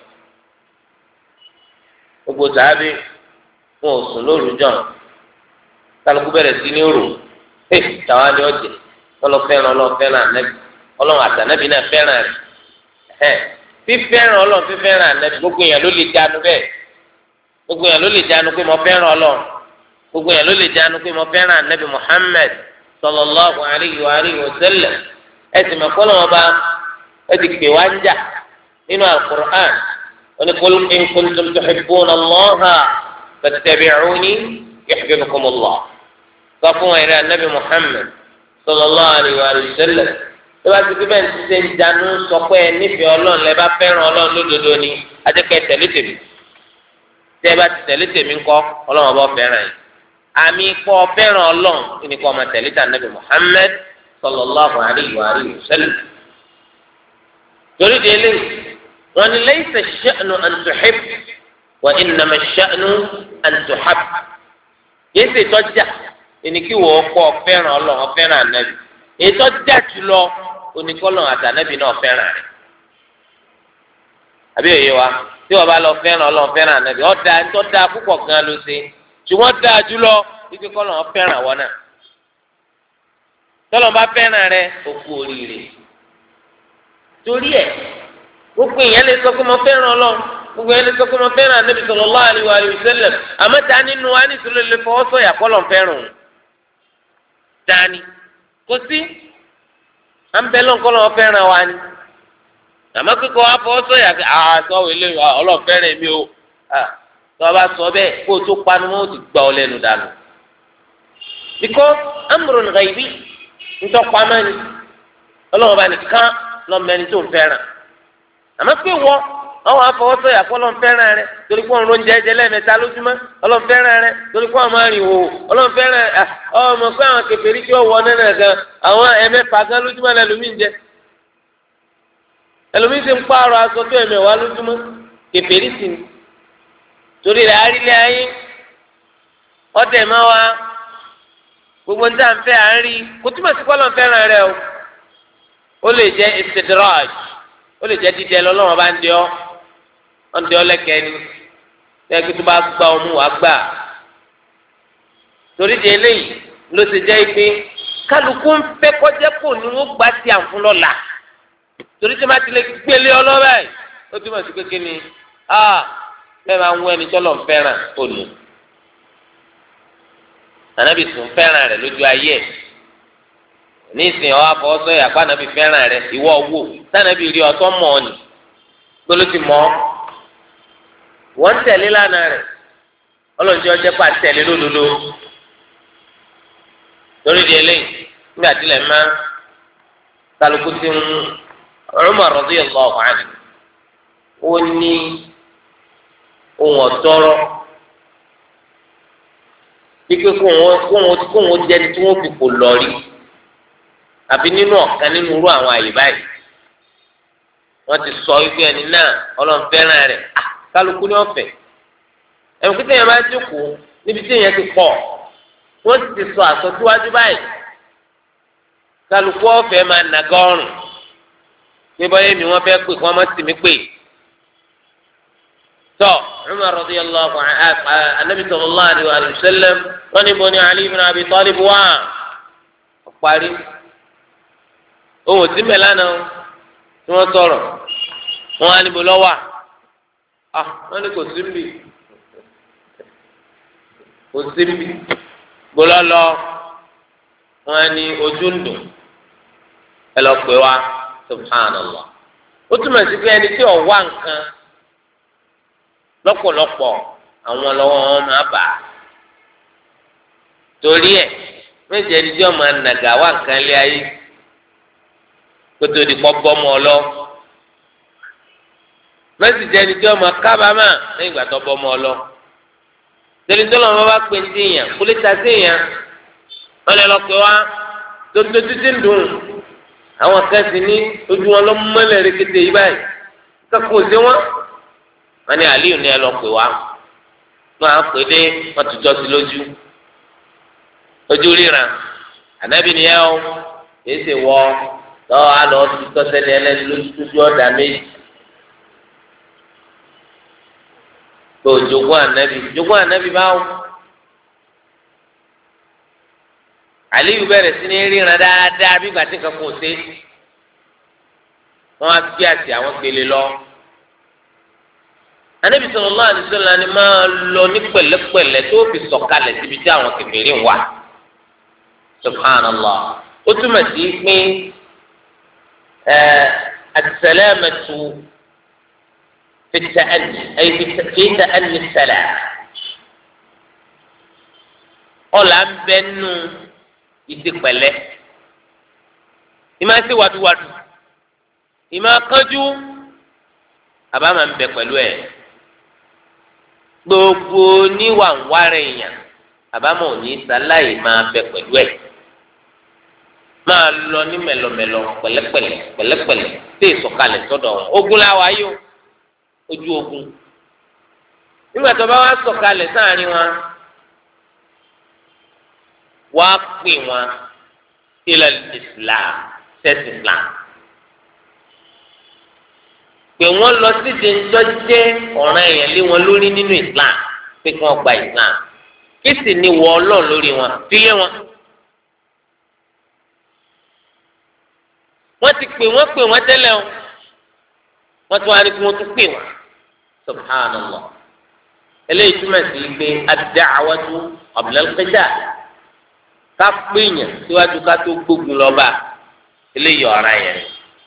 gbogbo sàábì fún òsùn lóru jọ̀ọ́ kálukú bẹ̀rẹ̀ sí ní òrò ẹ tàwa ni ọ̀jẹ̀ ọlọ́ fẹ́ràn Ọlọ́run fẹ́ràn ànábì Ọlọ́run àtànábì náà fẹ́ràn rẹ̀ ẹ̀ fífẹ́ràn Ọlọ́run fífẹ́ràn ànábì gbogbo èèyàn ló lè jánu bẹ́ẹ̀ gbogbo èèyàn ló lè jánu pé mo fẹ́ràn Ọlọ́run gbogbo èèyàn ló lè jánu pé mo fẹ́ràn ànábì Muhammad sallallahu alayhi wa alihi wa sallam ẹ sì mọ̀ kọ́lọ́ wọn bá ẹ ti pè wá ń jà nínú al-Qur'an wọn ni qul in kuntum tuhibbuna Allaha fattabi'uni yuhbibkumullah sọ fún wa ìrẹ ànábì Muhammad sallallahu alayhi wa sallam tó bá ti fi bẹ́ẹ̀ ti ṣe ń jánu sọ pé ẹ nífẹ̀ẹ́ Ọlọ́run lẹ bá fẹ́ràn Ọlọ́run lódodo ni adékẹ́ tẹ̀lé tèmi tẹ́ ẹ bá ti tẹ̀lé tèmi ńkọ́ Ọlọ́run ọba fẹ́ràn yìí àmì kọ́ fẹ́ràn Ọlọ́run ní kọ́ máa tẹ̀lé tà nàbì Muhammad sallallahu alayhi wa alihi wa sallam. torí de eléyìí wọn ni laysa ash-sha'nu an tuhibb wa innama ash-sha'nu an tuhab. yéé ṣe tọ́jà ẹni kí wọ́n kọ́ fẹ́ràn Ọlọ́run fẹ́ràn ànábì ètò jà jùlọ oníkọ́lọ̀ àtànábì náà fẹ́ràn rẹ̀. àbí òye wa tí wọ́n bá lọ fẹ́ràn Ọlọ́run fẹ́ràn ànábì ọ̀dà ń tọ́ da púpọ̀ gan ló ṣe tí wọ́n dáa jùlọ ike kọ́ lọ́wọ́ fẹ́ràn wọn náà tọ́lọ́ bá fẹ́ràn rẹ òkú oríire torí ẹ̀ gbogbo èèyàn lè sọ pé mo fẹ́ràn Ọlọ́run gbogbo èèyàn lè sọ pé mo fẹ́ràn Ànábì sallallahu alaihi wa sallam àmọ́ ta nínú wa ní ìṣòro lè fọwọ́ sọ̀yà kọ́ lọ́n fẹ́ràn òun dání kò sí à ń bẹ lọ́n kọ́ lọ́n fẹ́ràn wa ni àmọ́ kíkọ́ wa fọwọ́ sọ̀yà àtọ́ ilé Ọlọ́run fẹ́ràn mi o tọ́ bá sọ bẹ́ẹ̀ kó o tó panu mọ́ o ti gbà ọ lẹ́nu dànù. because amrun ghaibi ntọ́ pamọ́ ni Ọlọ́run bá nìkan lọ́mọ ẹni tó ń fẹ́ràn. àmọ́ pé wọ́n àwọn afọwọ́sọ̀yà kọ́ lọ́n fẹ́ràn rẹ torí pé òun ló ń jẹ́ ẹjẹ́ lẹ́ẹ̀mẹ́ta lójúmọ́ Ọlọ́run fẹ́ràn rẹ torí pé ọmọ rìn wò Ọlọ́run fẹ́ràn ọmọ pé àwọn kèfèrí tí ó wọ nínú gan àwọn ẹ̀mẹ́fà gan lójúmọ́ lẹ́lòmíì ń jẹ ẹlòmíì ti ń pààrọ̀ aṣọ tó ẹ̀mẹ́wàá lójúmọ́ kèfèrí sì ni torí rẹ̀ arílẹ̀ ayé ọ̀dẹ̀ máa wá gbogbo ní àǹfẹ́ à ń rí kò túmọ̀ sí kọ́lọ̀ fẹ́ràn rẹ o ó lè jẹ́ istidraj ó lè jẹ́ dídẹ lọ́lọ́wọ́n bá ń dẹ́ ọ́ ọ́ ń dẹ́ ọ́ lẹ́kẹ̀ẹ́ ni lẹ́yìn tó bá gbá ọmú wàá gbà torí di eléyìí ló ṣe jẹ́ pé kálukú ń fẹ́ kọjá kò ní wọ́n gbà sí àǹfún lọ́la torí tí wọ́n ti lè gbélé ọ lọ́wọ́ ẹ̀ ó túmọ̀ sí kékeré ni ah bẹ́ẹ̀ máa ń wọ ẹni tọ́lọ̀ ń fẹ́ràn òní ànábì tún fẹ́ràn rẹ̀ lójú ayé ẹ̀ nísìnyí ọ afọwọ́sọ yà kó ànábì fẹ́ràn rẹ ìwọ wò sànàbì rí ọtọ́ mọ̀ ọ́ nì gbọ́dọ̀ ti mọ̀ ọ́ wọ́n tẹ̀lé lánàá rẹ̀ ọlọ́njẹ́ ọjọ́ pa tẹ̀lé lódodo lórí di eléyìí nígbà tí lè má kálukú ti ń Umar radiyallahu anhu ó ní ohun ọ̀tọ́rọ́ kíkẹ́ kó wọn jẹ́ni tí wọ́n fi kò lọ rí àbí nínú ọ̀kan nínú irú àwọn àyè báyìí wọ́n ti sọ wípé ẹni náà ọlọ́run fẹ́ràn rẹ̀ kálukú ní ọ̀fẹ́ ẹ̀rù kíkẹ́ yẹn bá jókòó níbi tí èèyàn ti pọ̀ wọ́n ti sọ àsọtúwájú báyìí kálukú ọ̀fẹ́ máa nàgọ́ ọ̀rùn pé bọ́yé mi wọ́n fẹ́ pè kí wọ́n má sì mí pè tọ́ Umar radiyallahu anhu anabi sallallahu alayhi wa sallam wọ́n ní bọ́ ní Ali ibn Abi Talib wá ọ̀parí ohun tí mẹ́lá náà tí wọ́n sọ̀rọ̀ wọ́n á níbo lọ́wọ́ ah wọ́n ní kò sí mbì kò sí mbì gbọ́dọ̀ lọ wọ́n á ní ojú ń dùn ẹ lọ pè wá subhanallah ó túmọ̀ sí pé ẹni tí ò wá nǹkan lọ́pọ̀lọpọ̀ àwọn lọ́wọ́ wọn máa bà á torí ẹ̀ méje ẹni tí wọ́n máa nàgà wá nǹkan lé ayé kótó di kpọ́ bọ́mọ lọ mẹ́sì jẹ́ ẹni tí wọ́n máa kábàámà lẹ́yìn ìgbà tó bọ́mọ lọ tẹ̀lé tó lọ́wọ́ bá pè sí èèyàn kó lè ta sí èèyàn wọ́n lè lọ pé wá tó tó títí ń dùn àwọn akẹ́sì ní ojú wọn lọ mọ́lẹ̀ rẹ̀kẹ̀tẹ̀ yìí báyìí kakó sí wọn wọn ní Aliyu ní ẹ lọ pè wá wọn á pè dé wọn tutọ́ sí lójú ojú ríran ànábì ni ẹ o kìí ṣe wọ lọ́wọ́ àlọ́ tutọ́ sẹ́ni ẹlẹ́ni lójú tójú ọ̀dà méjì tó jogún ànábì jogún ànábì báwo Aliyu bẹ̀rẹ̀ sí ní ríran dáadáa bí gbàtí nǹkan kò ṣe wọn á gbé àti àwọn gbélé lọ Ànábì sallallahu alaihi wasallam ni máa lọ ní pẹ̀lẹ́pẹ̀lẹ́ tó fi sọ̀kalẹ̀ síbi tí àwọn kèfèrí ń wà subhanallah ó túmọ̀ sí pé ẹ as-salamatu fi at-ta'anni ay fi ta'anni as-salam ọ̀là ń bẹ nù ìdí pẹ̀lẹ́ ìmọ̀ ẹsẹ̀ wàdúwàdù ìmọ̀ akánjú àbá máa ń bẹ pẹ̀lú ẹ̀ gbogbo níwàǹwárẹ̀ èèyàn àbámọ̀ òní sáláì máa bẹ pẹ̀lú ẹ̀ máa lọ ní mẹlọmẹlọ pẹ̀lẹ́pẹ̀lẹ́ pẹ̀lẹ́pẹ̀lẹ́ tí ìsọ̀kalẹ̀ sọ́dọ̀ wọn ogun láwa yóò ojú ogun nígbà tó bá wá sọ̀kalẹ̀ sáàrin wọn wá pè wọn ilẹ̀ islam tẹ̀sí islam pè wọ́n lọ sí ìdíjọ́ jẹ́ ọ̀ràn èèyàn lé wọn lórí nínú islam pé kí wọ́n gba islam kí sì ni wọ ọlọ́run lórí wọn fi yé wọn. wọ́n ti pè wọ́n pè wọ́n tẹ́lẹ̀ o wọ́n tún wá rí kí wọ́n tún pè wọ́n subhanallah eléyìí túmọ̀ sí pé ad-da'watu qabla al-qital ká péyàn síwájú ká tó gbógun lọ́ba eléyìí ọ̀ràn yẹn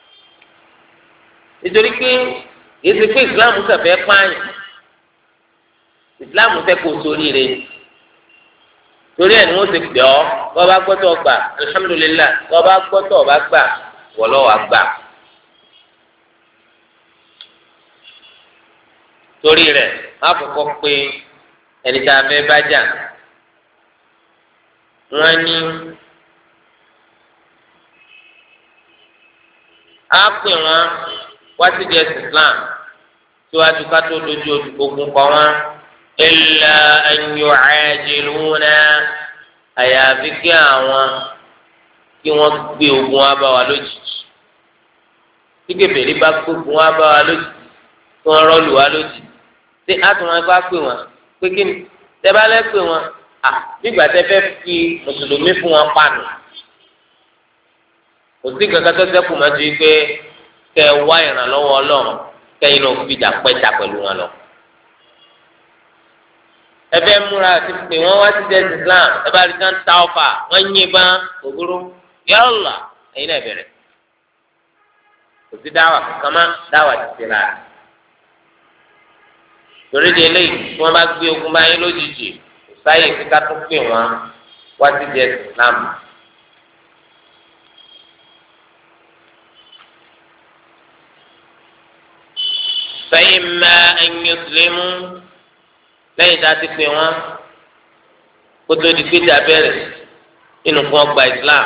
nítorí pé èsì pé ìsìláàmù kẹfẹ́ pààyàn ìsìláàmù fẹ́ kó sóríire torí ẹ̀ ni wọ́n ti pè ọ́ bọ́ bá gbọ́tọ̀ gbà alhamdulillah bọ́ bá gbọ́tọ̀ bá gbà wọ́lọ́wà gbà torí rẹ̀ má kọ́kọ́ pé ẹni tá a fẹ́ bá jà wọ́n ní á pè wọ́n wá sí jẹ́ islam síwájú ká tó dojú ogun kọ wọn illa an yu'ajiluna àyàfi kí àwọn kí wọ́n gbé ogun wá bá wa lójijì tí kèfèrí bá gbógun wá bá wa lójijì tí wọ́n rọ́ọ̀lù wá lójijì tí àtúnwá bá pè wọ́n pé kí ni tẹ́ bá lẹ́ pè wọ́n à nígbà tẹ́ fẹ́ fi mùsùlùmí fún wọn pàánù kò sí kankan tó sẹ́kù máa ti pé kẹ́ ẹ wá ìrànlọ́wọ́ ọlọ́run kẹ́yìn náà fi ìjà pẹ́ta pẹ̀lú wọn lọ. ẹ fẹ́ múra àti pé wọ́n wá sí jẹ́ islam ẹ bá rí ká ń ta ọfà wọ́n yín bá òwúrò yálà ẹ̀yin náà bẹ̀rẹ̀ kò sí dáwà kankan má dáwà ti ti ra torí di eléyìí tí wọ́n bá gbé ogun báyìí lójijì kò sáyè kíkà tó pè wọ́n wá sí di ẹ̀sìn Islam. فإما أن يسلموا lẹ́yìn tá a ti pè wọ́n kó tó di pé dàbẹ̀rẹ̀ nínú fún ọgbà Islam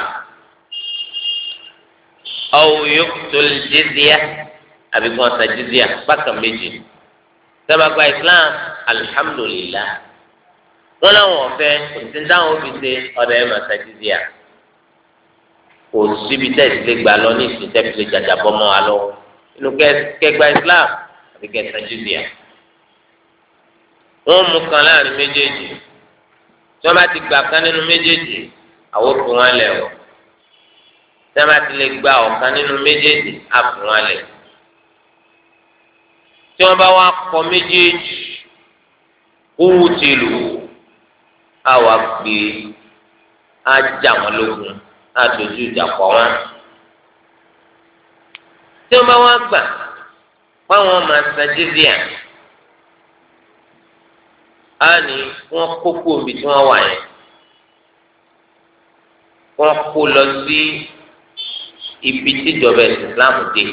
aw yuqtul jizya àbí kí wọ́n san jizya bákan méjì sábà gba Islam alhamdulillah wọn làwọn ọ̀fẹ́ òsì táwọn òbí ṣe ọ̀dọ̀ ẹ̀ máa san jizya kò síbi tẹ́sí lè gbà lọ ní ìsìn tẹ́sí lè jàjà bọ́ mọ́ wa lọ́wọ́ inú kẹgbà Islam àbí kẹ san jizya. Wọ́n mú kan láàrin méjèèjì tí wọ́n bá ti gbà kan nínú méjèèjì àwọn òfin wọn lẹ̀ o tí wọ́n bá ti lè gba ọ̀kan nínú méjèèjì àfin wọn lẹ̀ tí wọ́n bá wá kọ méjèèjì owó ti lò àwa gbé ajá wọn lógun àdójú ìjà pọ̀ wọn tí wọ́n bá wá gbà fáwọn máa san jizya ani wọn kókó omi tí wọn wà yẹn wọn kó lọ sí ibi tíjọba Islam dé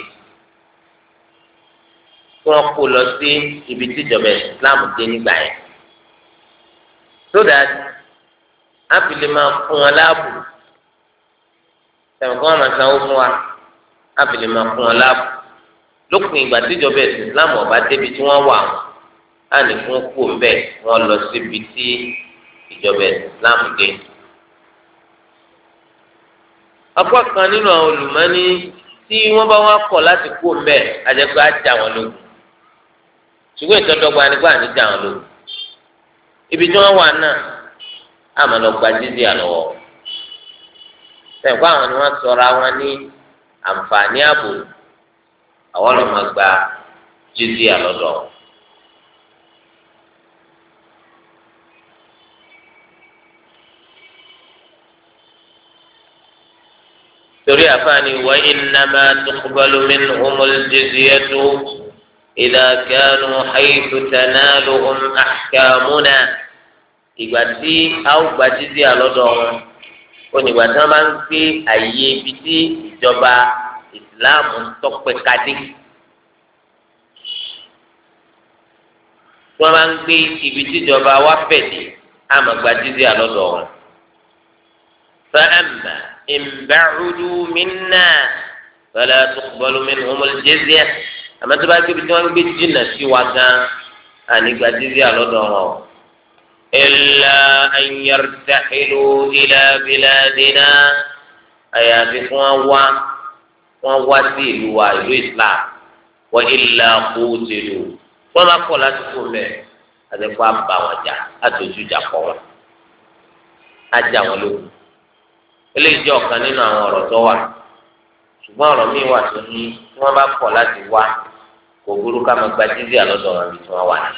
wọn kó lọ sí ibi tíjọba Islam dé nígbà yẹn so that ápìlẹ máa fún wọn láàbù tẹmẹ kí wọn máa sanwó fún wa ápìlẹ máa fún wọn láàbù lópin ìgbà tíjọba Islam ọba débi tí wọn wà wọn àní fún kú bẹ́ẹ̀ wọ́n lọ síbi tí ìjọba Islam dé. apá kan nínú àwọn olùmọ́ni tí wọ́n bá wá kọ̀ láti kú bẹ́ẹ̀ àjẹpẹ́ á jà wọ́n lógun ṣùgbọ́n ìtọ́jọ́gba nígbà ní jà wọ́n lógun ibi tí wọ́n wà náà àmọ́ lọ gba jizya lọ́wọ́ sẹ́yìn àwọn ni wọ́n sọra wọn ní àǹfààní ààbò àwọn lọ́ọ́ máa gba jizya lọ́dọ̀. torí àfààní wa innama tuqbalu minhumul jizyatu idha kanu haythu tanaluhum ahkamuna ìgbà tí a ó gba jizya lọ́dọ̀ wọn ó nígbà tí wọ́n bá ń gbé àyè ibi tí ìjọba ìsìláàmù tọ́pẹ́ kadé tí wọ́n bá ń gbé ibi tí ìjọba wá fẹ̀dé á máa gba jizya lọ́dọ̀ wọn. fa amma in ba'udu minna fala tuqbalu minhumul jizya àmọ́ tó bá gbé ibi tí wọ́n ń gbé jìnnà sí wa gan àní gba jizya lọ́dọ̀ wọn. illa an yartahilu ila biladina àyàfi fún wọn wá wọn wá sí ìlú wa ìlú Islam wa illa qutilu wọn bá kọ̀ láti kó mẹ àtẹkọ àbá wọn jà àtòjú jà pọ̀ wọn ajá wọn lógun eléyìí jẹ́ ọ̀kan nínú àwọn ọ̀rọ̀ tó wà ṣùgbọ́n ọ̀rọ̀ míì wà tó ní tí wọ́n bá kọ̀ láti wá kò burú ká máa gba jizya lọ́dọ̀ wọn bí tí wọ́n wà ní.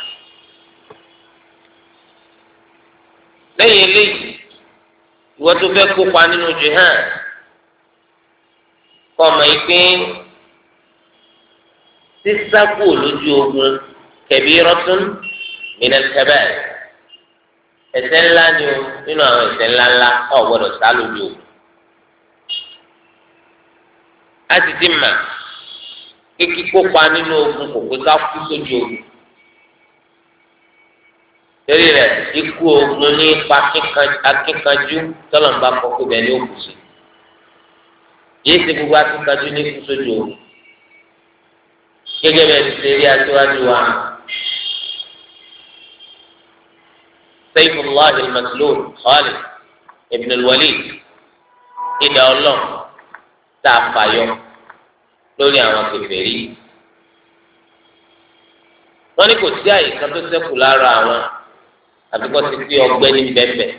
lẹ́yìn eléyìí ìwọ tó fẹ́ kópa nínú jihad kọ́ ọmọ yìí pé sísákò lójú ogun kabiratun minal kaba'ir ẹ̀ṣẹ̀ ńlá ni o nínú àwọn ẹ̀ṣẹ̀ ńlá ńlá ọ̀ gbọ́dọ̀ sá lójú ogun. a ti ti mà kíkí kópa nínú ogun kò pé ká kú sójú ogun. torí rẹ̀ ikú ogun ní ipa akínkanjú tọ́lọ̀mùbá kọ́kọ́ bẹ́ẹ̀ ni ó kù sí. yìí ti gbogbo akínkanjú ní kú sójú ogun. gẹ́gẹ́ bẹ́ẹ̀ ti ṣe rí aṣíwájú wa. سيف الله المسلول خالد ابن الوليد إذا الله تعفى lórí àwọn kèfèrí wọn ní kò sí àyè kan tó ṣẹ́kù lára àwọn àbíkọ́ ti pé ọgbẹ́ ní bẹ́ẹ̀bẹ́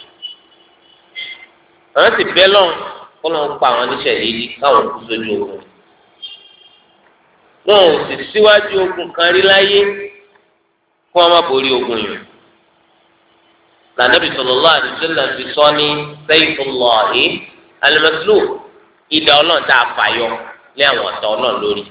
àwọn ti bẹ́ lọ́n kó lọ́n pa àwọn oníṣẹ́ yìí káwọn kú sójú ogun wọn ò sì síwájú ogun kan rí láyé kó wọn má borí ogun yìí lànàbì sallallahu alaihi wasallam fi sọ ní sayfullahi al-maslul ìdá ọlọ́run tá a fàyọ lé àwọn ọ̀tá ọlọ́run lórí.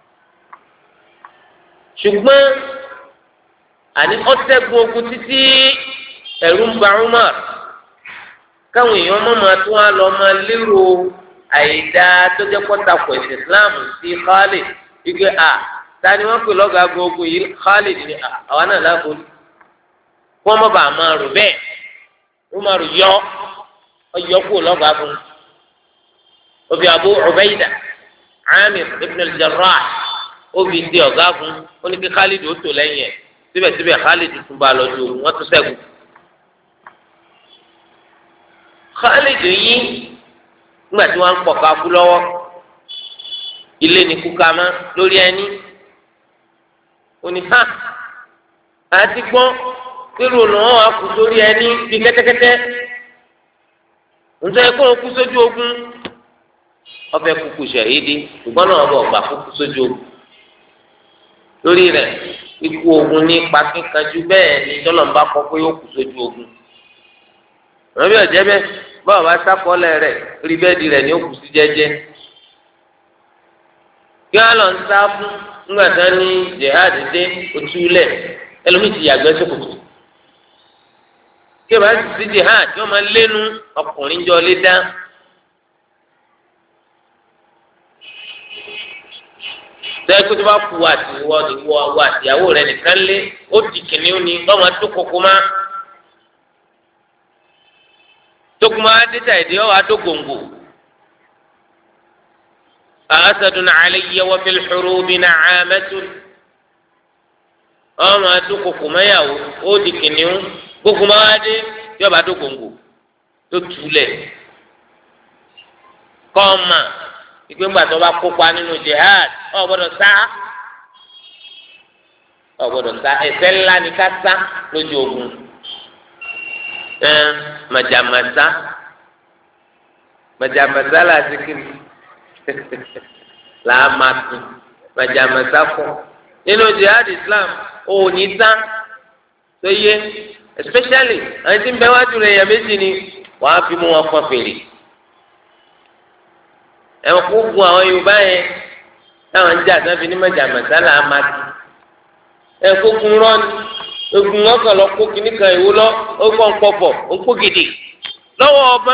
ṣùgbọ́n àní ọ̀sẹ̀gun ogun títí ẹ̀rù ń ba Umar káwọn èèyàn mọ̀ máa tún wá lọ máa lérò àìdá tó jẹ́ pọ́tàkùn ẹ̀sìn Islam sí Khalid ike a ta ni wọ́n pè lọ́gàá ogun yìí Khalid ni àwa náà láàbò kí wọ́n mọ̀ bá a máa rò bẹ́ẹ̀ Umar yọ ọyọ kúrò lọ́gàá fún obi Abu Ubaida Amir ibn al-Jarrah obi ndé ọ̀gá fún ó ní kí Khalid ó tò lẹ́yìn ẹ̀ síbẹ̀síbẹ̀ Khalid tún bá a lọ ju ogun wọ́n tún ṣẹ́gun. Khalid yìí ńgbà tí wọ́n ń pọ̀ ká kú lọ́wọ́ ilé ní kúkà má lórí ẹni òní ha àti gbọ́n irú lọ́wọ́ wa kú sórí ẹni bí kẹ́tẹ́kẹ́tẹ́ nítorí kó o kú sójú ogun ọbẹ̀ kúkú ṣàhídì ṣùgbọ́n náà ọbẹ̀ ọgbà kúkú sójú ogun lórí rẹ̀ ikú ogun ní pakínkanjú bẹ́ẹ̀ ni tọ́lọ́mbà kọ́ pé ó kú sójú ogun wọ́n bí ọ̀jẹ́ bẹ́ẹ̀ báwo bá sákọ́lẹ̀ rẹ̀ rí bẹ́ẹ̀dì rẹ̀ ní òkú sí jẹ́jẹ́ kí wọ́n lọ ń sá fún ńgbà tán ní jihad dé otúlẹ̀ ẹlòmíì ti yàgbẹ́ sókòtò kí wọ́n bá sì sí jihad wọ́n máa lẹ́nu ọkùnrin jọ lé dá sẹ́yìn kó tó bá kú àti wọ́ wọ́ àtìyàwó rẹ̀ nìkan lé ó di kìnìún ni lọ́mọ tó kókó má. tókùmá adéta èdè ọ̀ adógóńgò asadun alayya wa fil hurubi na'amatun ọmọ adókòkò mẹ́yàwó ó di kìnìún gbogbo máa dé yọba adógóńgò tó túlẹ̀ kọ́ọ̀mà ìgbéǹgbà tó bá kópa nínú jihad ọ̀ gbọ́dọ̀ sá ọ̀ gbọ́dọ̀ sá ẹ̀ṣẹ̀ ńlá ni ká sá lójú ogun. ẹ majamasa majamasa la sikiri la matu majamasa kọ nínú jihad Islam ò ní tán tó yé especially àwọn tí ń bẹ wájú rẹ̀ yẹn méjì ni wàá fi mú wọn fọn fèrè ẹ̀wọ̀n kó gun àwọn Yorùbá yẹn táwọn ń jà sáfi ní majamasa la matu ẹ̀ kó gun rọ́ọ̀nì egun wọn kàn lọ kó kínní kan ìwó lọ ó kàn pọpọ ó kó gidi lọ́wọ́ ọba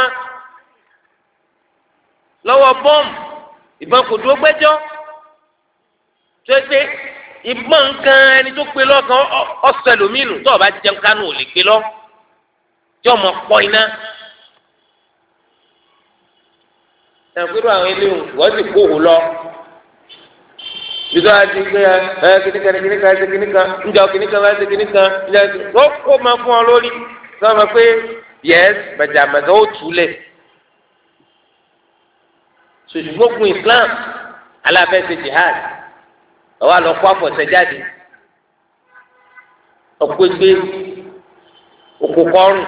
lọ́wọ́ bọm ìbọn kò dúró gbẹ́jọ́ tó ṣe ìbọn nǹkan ẹni tó gbé lọkàn ọsẹ lómìnú tó o bá jẹun kánú ò lè gbé lọ tí ọmọ pọ iná ẹnìkúrò àwọn eléwọn wọ́n sì kó òhun lọ bisọ ati gbé ẹ kìnìkan kìnìkan ṣe kìnìkan njọ kìnìkan bá ṣe kìnìkan njọ ó kó máa fún ọ lórí sọ ma pé yẹs bàjàmẹsẹ ó túlẹ̀ sòṣùgbọ́gun Islam aláfẹsẹ jihad ọwọ́ àlọ́ kó àfọ̀sẹ́ jáde ọ̀pẹ́gbẹ́ òkùnkọ́rùn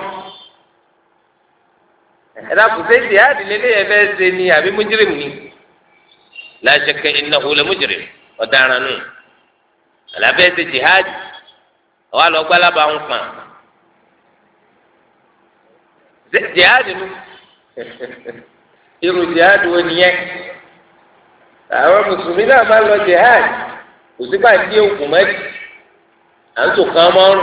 ẹ̀dá kùsẹ́ jihad lélẹ́yẹ fẹ́ ṣe ni àbí mújírìm ni la shakka innahu la mujrim ọ̀daràn nù àlàfẹ́ ṣe jihad ọwọ́ àlọ́ gbálábà ń pọn jihad nù irú jihad wo nìyẹn àwọn mùsùlùmí náà máa lọ jihad kò sí bá díẹ̀ òkun mẹ́tì à ń sòkan mọ́rùn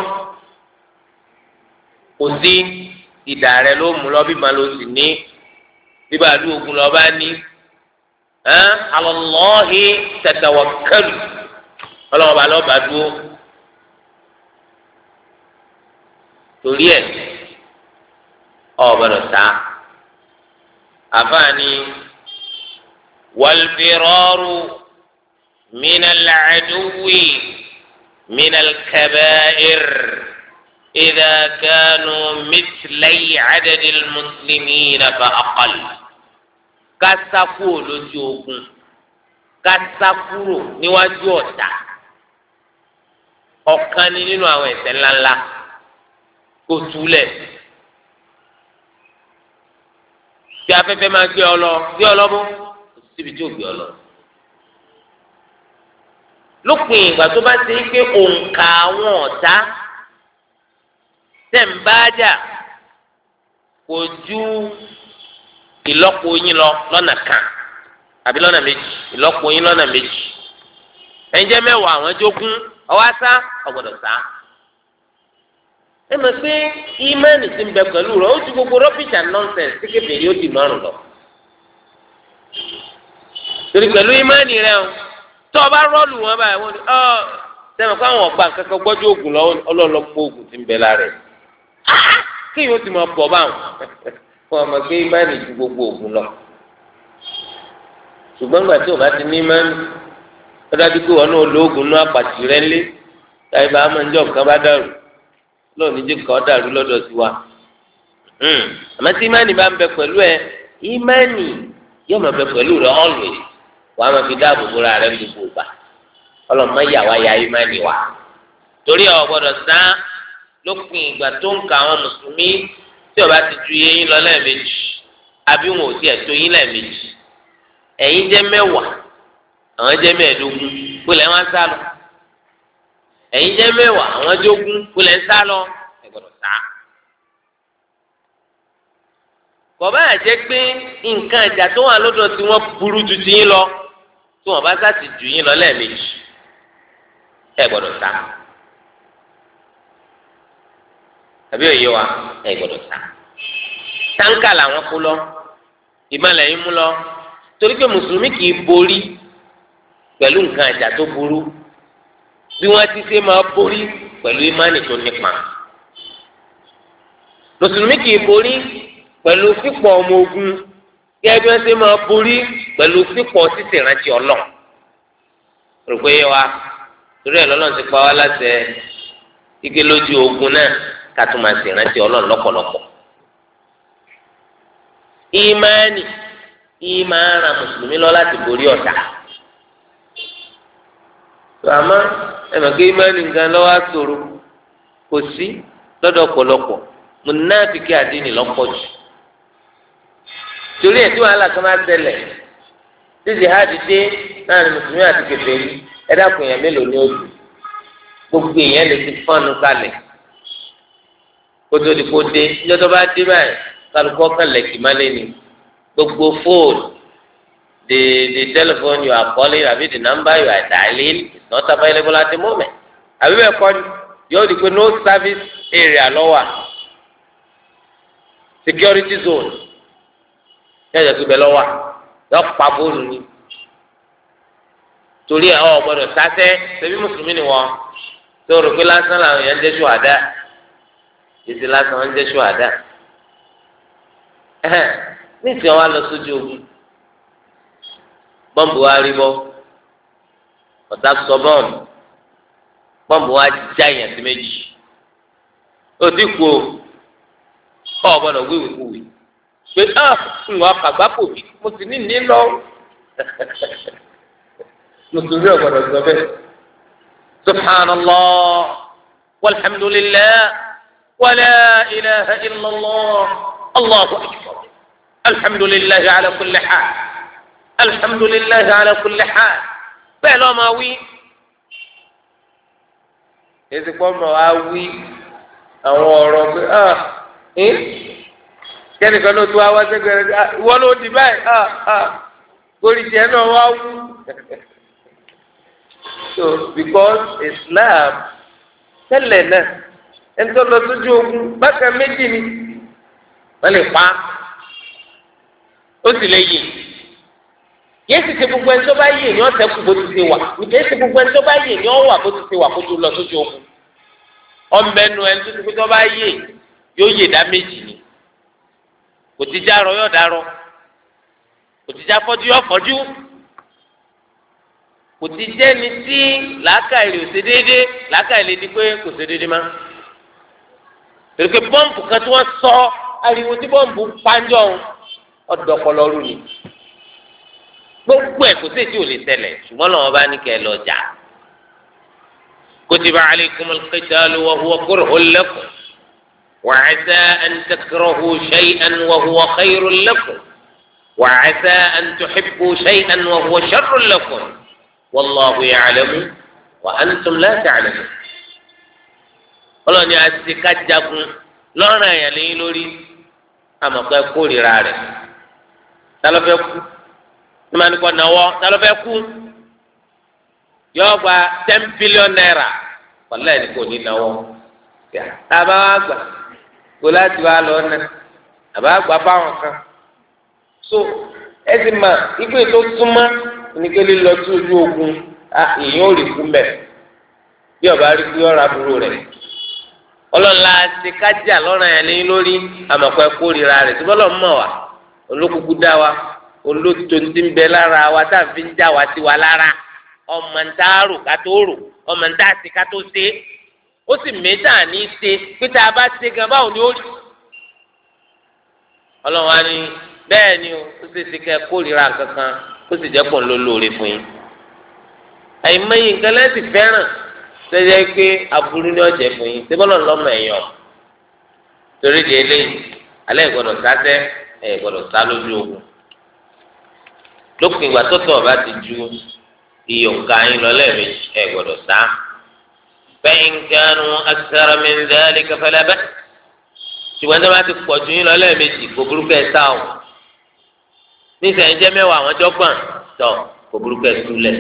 kò sí ìdá rẹ ló mú lọ bí màá lọ sí ní bí bàálù ogun lọ bá ní alọ́lọ́hì tatawakkalu ọlọ́wọ́ bá lọ́ọ́ bá dúró torí ẹ̀ ọ̀ gbọ́dọ̀ sá àfààní wàlfìrọ́rù minal aduwi minal kaba'ir idha kanu mithlay adadil muslimina fa aqal. Kásákúrò lójú ogun kásákúrò níwájú ọ̀tá ọ̀kan ni nínú àwọn ẹ̀ṣẹ̀ ńláńlá kó túlẹ̀ tí afẹ́fẹ́ máa gbé ọ lọ gbé ọ lọ bó síbi tí ò gbé ọ lọ lópin ìgbà tó bá ṣe é pé òǹkà àwọn ọ̀tá tẹ̀ ń bá jà kò ju ìlọ́po yín lọ lọ́nà kan àbí lọ́nà méjì ìlọ́po yín lọ́nà méjì ẹ̀yin jẹ́ mẹ́wàá àwọn jogún ọwọ́ asá ọgbọ́dọ̀ sá. ẹ mọ̀ pé ìmánì ti ń bẹ pẹ̀lú rẹ̀ ó ju gbogbo rubbish and nonsense tí kébèrè ó di márùn lọ. torí pẹ̀lú ìmánì rẹ̀ o tó o bá rọ́ọ̀lù wọn báyìí wọ́n ní ọ́ sẹ́mi kó àwọn ọ̀gbà kankan gbọ́dọ̀ oògùn lọ ọlọ́ọ̀lọ́pọ̀ oògùn ti ń bẹ lára rẹ̀ kéèyàn ó ti máa pọ̀ báwọn fún ọmọ pé ìmánì ju gbogbo oògùn lọ. ṣùgbọ́n gbà tí o bá ti ní ìmánì ó dájú pé wọn náà lo oògùn náà pàtì rẹ̀ ńlé táyì bá máa ń jọ nǹkan bá dàrú lóòní jẹ́ kọ́ dàrú lọ́dọ̀ sí wa. àmọ́ tí ìmánì bá ń bẹ pẹ̀lú ẹ ìmánì yóò máa bẹ pẹ̀lú rẹ always wàá máa fi dáàbò bóra rẹ gbogbo ìgbà ọlọ́mọ yà wá ya ìmánì wa. torí ọ̀ gbọ́dọ̀ sá lópin ìgbà tó ń ka àwọn mùsùlùmí tí ó bá ti ju yín lọ lẹ́ẹ̀mejì àbí wọn ò tiẹ̀ tó yín lẹ́ẹ̀mejì ẹ̀yin jẹ́ mẹ́wàá àwọn jẹ́ mẹ́ẹ̀ẹ́dógún kólẹ̀ wọn sá lọ ẹ̀yin jẹ́ mẹ́wàá àwọn dógún kólẹ̀ ń sá lọ ẹ gbọ́dọ̀ sá. kọ̀ọ̀bá àjẹ́ pé nǹkan ìjà tó wà lọ́dọ̀ tí wọ́n burú ju ti yín lọ tí wọ́n bá sá ti jù yín lọ lẹ́ẹ̀mejì ẹ gbọ́dọ̀ sá. àbí òye wa ẹ gbọ́dọ̀ sá. táǹkà làwọn kó lọ ìmọ̀lẹ̀ yín mú lọ torí pé mùsùlùmí kì í borí pẹ̀lú nǹkan ìjà tó burú bí wọ́n ti ṣe máa borí pẹ̀lú ìmánì tó nípa. mùsùlùmí kì í borí pẹ̀lú fípọ̀ ọmọ ogun gẹ́gẹ́ bí wọ́n ṣe máa borí pẹ̀lú fípọ̀ títì rántí ọlọ́ rò pé yé wa torí ẹ̀ lọ́lọ́run ti pa wá láṣẹ ike lójú ogun náà ká tó máa ṣèrántí ọlọ́run lọ́pọ̀lọpọ̀. ìmánì ìmánì mùsùlùmí lọ láti borí ọ̀tá. àmọ́ ẹ̀mọ̀gé ìmánì nǹkan lọ́wọ́ àtòrò kò sí lọ́dọ̀ ọ̀pọ̀lọpọ̀ mùnáfíkí àdínì lọ́pọ̀ jù. torí ẹ̀ tí wàhálà kan máa tẹ̀lẹ̀ tí jihadi dé láàrin mùsùlùmí àti kèfèrí ẹ dákun èèyàn mélòó ni ó dù gbogbo èèyàn lè ti fọ́ọ̀nù kalẹ̀ kótó di kó dé níjọ́ tó bá dé báyìí kálukọ́ kan lẹ̀kì má lé ni gbogbo fóònù the the telephone you are calling àbí the number you are dialing is not available at the moment àbí bẹ́ẹ̀ kọ́ yóò di pé no service area lọ́wọ́ security zone yóò jẹ́ pé bẹ́ẹ̀ lọ́wọ́ yóò pa fóònù ni torí ẹ̀ ọ́ gbọ́dọ̀ sáṣẹ́ ṣebí mùsùlùmí ni wọ́n tó rò pé lásán làwọn èèyàn ń jẹ́ ṣùhàdá ìsì lásán wọn ń jẹ́ ṣùhàdá ní ìsìn wa lọ sójú ogun bọ́ǹbù wa rí bọ́ ọ̀tá sọ bọ́ǹbù bọ́ǹbù wa já èèyàn sí méjì ó ti kú ọ ọ gbọ́dọ̀ wíwì kúwì pé ah ìwà kàgbákò bí mo sì ní ní lọ mùsùlùmí ò gbọ́dọ̀ sọ bẹ́ẹ̀ subhanallah walhamdulillah wala ilaha illallah allahu akbar alhamdulillahi ala kulli hal alhamdulillahi ala kulli hal bẹ́ẹ̀ lọ́ọ́ máa wí èsì pọ́ máa wí àwọn ọ̀rọ̀ pé ah ẹ́ kẹ́nìkan ló tó wá wá sẹ́gbẹ̀rẹ́ ìwọ ló di báyìí ah ah orí tiẹ̀ náà wá wú so because Islam tẹ́lẹ̀ náà ẹni tó lọ sójú ogun bákan méjì ni wọ́n lè pa ó sì lè yè yé sì ṣe gbogbo ẹni tó bá yè ni wọ́n sẹ́kù bó ti ṣe wà yé sì gbogbo ẹni tó bá yè ni wọ́n wà bó ti ṣe wà kó tó lọ sójú ogun ọ̀nbẹ́nu ẹni tó ti pé tó bá yè yóò yè dá méjì ni kò ti já rọ yóò dá rọ kò ti já fọ́jú yóò fọ́jú kò ti jẹ́ ni tí làákàyè ò ṣe déédé làákàyè lè di pé kò ṣe déédé má torí pé bọ́ǹbù kan tí wọ́n sọ ariwo tí bọ́ǹbù pàǹjọ́ ọ̀dọ́kọlọ́rù ni gbogbo ẹ̀ kò sí èdè ò lè ṣẹlẹ̀ ṣùgbọ́n lọ́wọ́ bá ní kẹ́ ẹ lọ jà kutiba alaykumul qitalu wa huwa kurhun lakum wa asa an takrahu shay'an wa huwa khayrun lakum wa asa an tuhibbu shay'an wa huwa sharrun lakum wallahu ya'lamu wa antum la ta'lamun ọlọ́ni àti kájagun lọ́rùn ẹ̀yàn lẹ́yìn lórí àmọ̀kọ́ kórìíra rẹ̀ tálọ́fẹ́ kú ní ma ní kọ́ náwó tá ló fẹ́ kú yọ gba ten billion naira wàlá ẹni kò ní náwó àbá wa gbà kó láti wá lọ ná àbá gbà fáwọn kan so ẹ ti mà ikú ètò súnmọ́ oníkélé lọ sí ojú ogun èèyàn ò rí kú mbẹ bí ọba rí kú yọra burú rẹ ọlọ́la ti kájà lọ́rùn yẹn ní lórí àmọ̀kọ́ ẹ̀kọ́ ríra rẹ̀ tí bọ́lọ̀ mọ̀ wá olókùkù dá wa olótó ti ń bẹ lára wa tá à ń fi ń já wa sí wa lára ọmọ ń tá rò ká tó rò ọmọ ń tá sí ká tó ṣe ó sì méjì ní í ṣe pé tá a bá ṣe gan báwo ni ó rí ọlọ́run wa ni bẹ́ẹ̀ ni ó ṣe ti kẹ́ kórìíra kankan ó sì jẹ́ pọ̀ ń lò lóore fún yín àìmọye nǹkan lẹ́sìn fẹ́ràn sẹ́jẹ́ pé aburú ni ọ̀jẹ̀ fún yín ṣé bọ́lọ̀ lọ́mọ ẹ̀yàn torí di eléyìí alẹ́ ìgbọ́dọ̀ sáṣẹ́ ẹ̀ gbọ́dọ̀ sá lójú ogun lópin ìgbà tó tọ̀ ọba ti ju iye òǹkà yín lọ lẹ́ẹ̀mejì ẹ̀ gbọ́dọ̀ sá fẹ́yìn kánú akthara min dhalika fala ba's ṣùgbọ́n tí wọ́n ti pọ̀ ju yín lọ lẹ́ẹ̀mejì kò burúkú ẹ̀ sá o níṣẹ́ jẹ́ mẹ́wàá àwọn jọ́gbọ̀n tọ̀ kò burúkú ẹ̀ túlẹ̀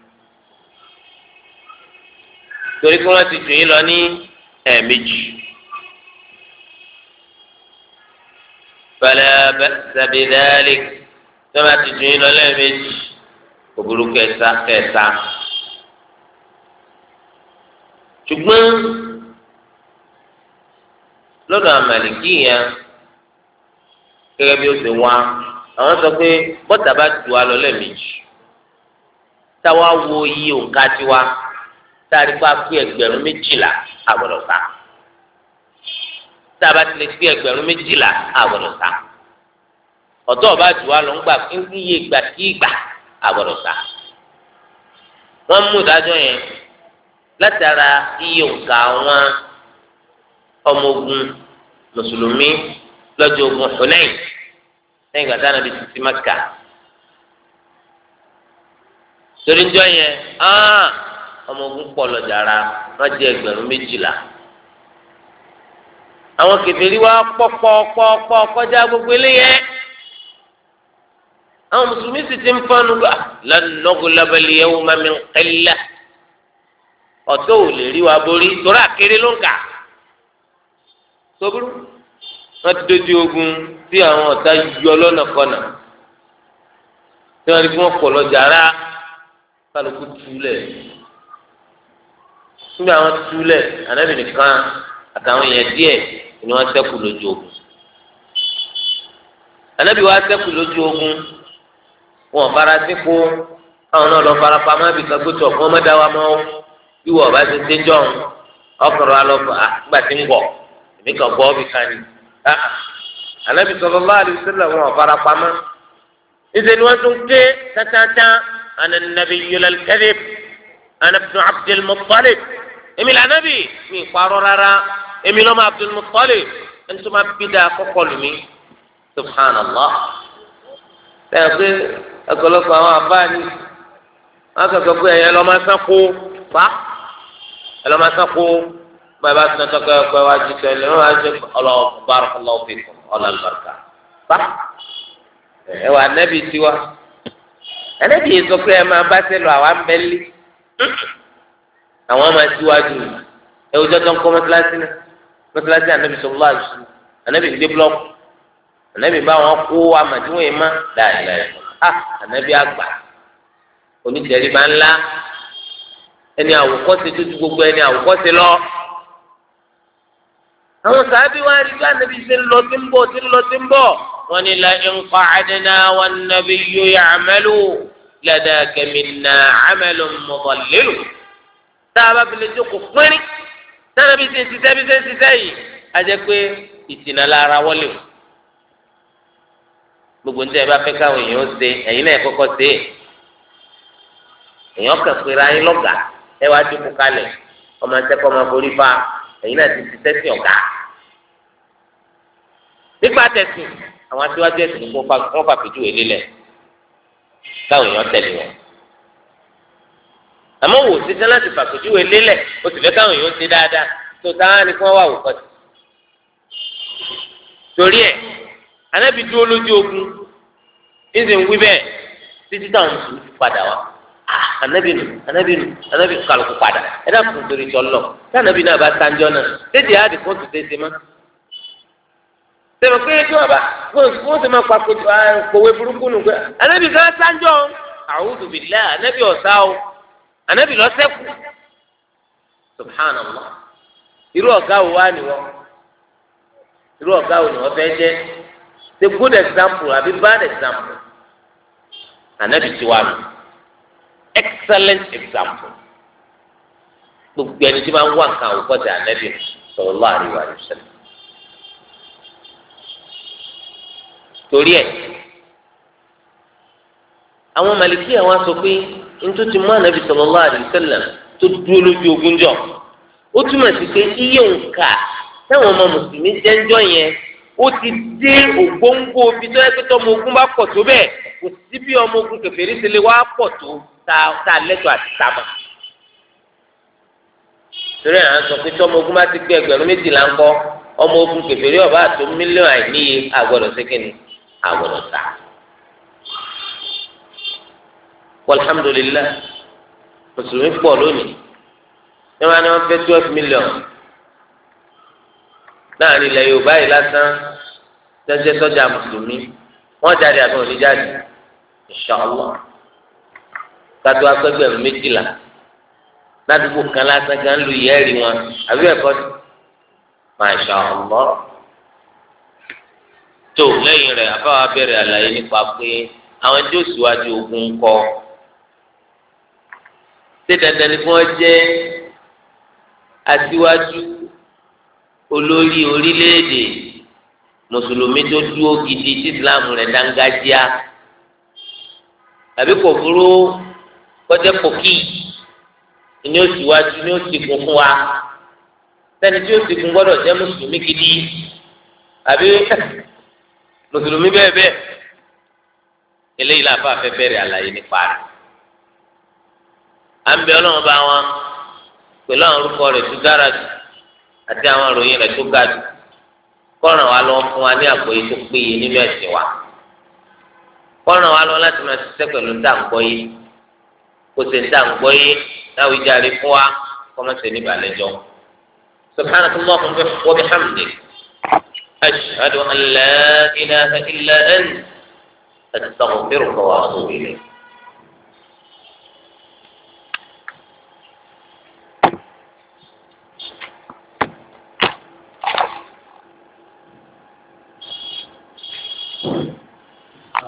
torí kí wọ́n ti jù yín lọ ní ẹ̀ẹ̀mejì. fala ba'sa bidhalik tí wọ́n ti jù yín lọ lẹ́ẹ̀mejì kò burú kẹta kẹta. ṣùgbọ́n lọ́dọ̀ àmàlìkì yẹn gẹ́gẹ́ bí ó ti wá àwọn sọ pé bọ́tà bá jù wá lọ lẹ́ẹ̀mejì táwa wo iye òǹkà tiwa táàrí bá pé ẹgbẹ̀rún méjìlá àgbọ̀dọ̀ sá táàbà ti lè pé ẹgbẹ̀rún méjìlá àgbọ̀dọ̀ sá ọ̀tọ̀ ọba jù wá lọ ń gbà iye ìgbà sí ìgbà àgbọ̀dọ̀ sá wọ́n mú ìdájọ́ yẹn látara iye òǹkà àwọn ọmọ ogun mùsùlùmí lọ́jọ́ ogun Hunayn lẹ́yìn ìgbà táwọn ẹbí ti ti Mákà torí ń jọ yẹn ọmọ ogun pọ̀ lọ́jàrá wọ́n jẹ́ ẹgbẹ̀rún méjìlá àwọn kèfèrí wa pọ̀pọ̀pọ̀pọ̀ kọjá gbogbo eléyẹ àwọn mùsùlùmí sì ti ń fọnù gbà lan nughlaba al-yawma min qillah ọ̀tọ̀ ò lè rí wa borí torí àkéré ló ń kà sóbúrú wọ́n ti dojú ogun tí àwọn ọ̀tá yọ lọ́nà kọ́nà tí wọ́n rí kí wọ́n pọ̀ lọ́jàrá kálukú túlẹ̀ nígbà wọn túlẹ̀ ànábì nìkan àtàwọn èèyàn díẹ̀ ni wọ́n ṣẹ́kù lójú ogun ànábì wa ṣẹ́kù lójú ogun wọn fara sípò àwọn náà lọ fara pamọ́ àbí kagbótó ọ̀kan ọmọdé wa mọ́ bí wọ́n bá ti ṣe jọ ọkùnrin wa lọ fà á gbà tí ń bọ̀ èmi kan gbọ́ bí kan ní ànábì sallallahu alaihi wasallam wọn fara pamọ́ ìṣe ni wọ́n tún ké tátátá ana nabiyyul kadhib ana ibn Abdul Muttalib èmi là nàbì mi ìparọ́ rárá èmi lọ́mọ Abdul Muttalib ẹni tó máa bí dáa kọ́kọ́ lù mí subhanallah lẹ́yìn pé ọ̀pọ̀lọpọ̀ àwọn àbáàní wọ́n kẹ́kọ̀ọ́ pé ẹ̀yẹ lọ́mọ sánko fa ẹ̀ lọ́mọ sánko bàbá tó tọ́kọ̀ ẹ̀kọ́ wa ju tẹ̀lé wọn wá jẹ́ ọlọ́wọ́ barakallahu fikum ọlọ́lùbáràkà fa ẹ̀ wà nẹ́bì tiwa ẹ̀nẹ́bì yìí sọ pé ẹ̀ máa bá sẹ́lù àwa ń bẹ́lí àwọn máa tiwájú ẹ ojú ọjọ́ ńkọ́ mọ́tíláṣí náà mọ́tíláṣí ànábì sallallahu alaihi wasallam ànábì gbé blọọkù ànábì bá wọn kó amàdíwọ̀n yìí má dáadáa ah ànábì àgbà onítẹ̀ríba ńlá ẹni àwòkọ́ṣe tó ju gbogbo ẹni àwòkọ́ṣe lọ. àwọn sàábì wá rí bí ànábì ṣe ń lọ sí ń bọ̀ sí ń lọ sí ń bọ̀ wọn ni la in qa'adna wan nabiyyu ya'malu ladaka minna 'amalun mudallilu tá a bá fi lè jókòó pínrín táwọn bí ṣe ń ṣiṣẹ́ bí ṣe ń ṣiṣẹ́ yìí a jẹ́ pé ìtìnà lára wọlé o gbogbo níta ẹ bá fẹ́ káwọn èèyàn ṣe ẹ̀yin náà kọ́kọ́ ṣe é èèyàn kàn pé ra yín lọ́gàá ẹ wá jókòó kalẹ̀ ọmọ ẹsẹ̀ kọ́ ọmọ forí fa ẹ̀yin náà ti ṣiṣẹ́ sí ọ̀gá nípa tẹ̀sìn àwọn aṣíwájú ẹ̀sìn kó wọ́n fàpèjú èlé lẹ̀ káwọn èèyàn tẹ̀lé wọn àmọ́ wò ó ṣiṣẹ́ láti fàpèjúwe lélẹ̀ ó sì fẹ́ káwọn èèyàn ṣe dáadáa tó táwọn ni kí wọ́n wà wò kọ́ sí. torí ẹ̀ anábì dúró lójú ogun ẹ̀sìn ń wí bẹ́ẹ̀ títí táwọn mùsùlùmí fi padà wá anabi nu anabi nu anabi kálukú padà ẹ dá fún torí tọlọ tí anabi náà bá sanjọ náà tètè á di fún tètè má sẹ́mi pé tí wọ́n bá wọ́n sì máa pàpọ̀ kòwé burúkú nù pé anabi kan sanjọ a'udhu billah anabi ọ̀sá o anabi lọ sẹ́kù subhanallah irú ọ̀gá wo wá ni wọ́n irú ọ̀gá wo ni wọ́n fẹ́ jẹ́ the good example àbí bad example anabi ti wá nù excellent example gbogbo ẹni tí wọ́n wá nǹkan àwòkọ́jà anabi sallallahu alaihi wa sallam torí ẹ̀ àwọn màlìkí àwọn sọ pé nítorí mú anabi sallallahu alaihi wa sallam tó dúró lójú ogun jọ ó túmọ̀ sí pé iye òǹkà táwọn ọmọ mùsùlùmí jẹ́ńjọ́ yẹn ó ti dé ògbóǹgbò bí tó yẹ pé tọmọ ogun bá pọ̀ tó bẹ́ẹ̀ kò sí bí ọmọ ogun kèfèrí ṣe lè wá pọ̀ tó tá a lẹ́tọ̀ àti sábà. torí àwọn sọ pé tọmọ ogun bá ti gbé ẹgbẹ̀rún méjìlá ńkọ́ ọmọ ogun kèfèrí ọba àti mílíọ̀nù àìníye àgbọ̀dọ̀ sékìnì àgbọ̀dọ̀ sá. alhamdulillah mùsùlùmí pọ̀ lónìí ní wọn ni wọn fẹ́ twelve million láàrin ilẹ̀ yorùbá yìí lásán jẹ́jẹ́ sọ́jà mùsùlùmí wọ́n jáde àbí òní jáde inshallah kátó akẹgbẹ̀rún méjìlá ládùúgbò kan lásán kan lu ìyẹ́rì wọn àbí ẹ̀kọ́ masha Allah tó lẹ́yìn rẹ̀ afáwa bẹ̀rẹ̀ àlàyé nípa pé àwọn tí ó síwájú ogun kọ́ ṣé dandan ni kí wọ́n jẹ́ aṣíwájú olórí orílẹ̀-èdè mùsùlùmí tó dúró gidi tí islam rẹ̀ dángájíá àbí kò burú kọjá pòkì ni ó síwájú ni ó sì kún fún wa sẹ́ni tí ó sì kún gbọ́dọ̀ jẹ́ mùsùlùmí gidi àbí mùsùlùmí bẹ́ẹ̀ bẹ́ẹ̀ eléyìí la fà fẹ́ bẹ̀rẹ̀ àlàyé nípa rẹ̀ à ń bẹ ọlọ́run bá wọn pẹ̀lú àwọn orúkọ rẹ̀ tó dára jù àti àwọn ìròyìn rẹ̀ tó ga jù kọ́ràn wa lọ fún wa ní àgbọ́yé tó péye nínú ẹ̀sìn wa kọ́ràn wa lọ láti máa ṣiṣẹ́ pẹ̀lú dáǹgbọ́yé kó ṣe dáǹgbọ́yé láwọn ìjàre fún wa kọ́mọ́sẹ̀ ní ìbàlẹ́jọ́ subhanaka Allahumma wa bihamdik ashhadu an la ilaha illa anta astaghfiruka wa atubu ilayk.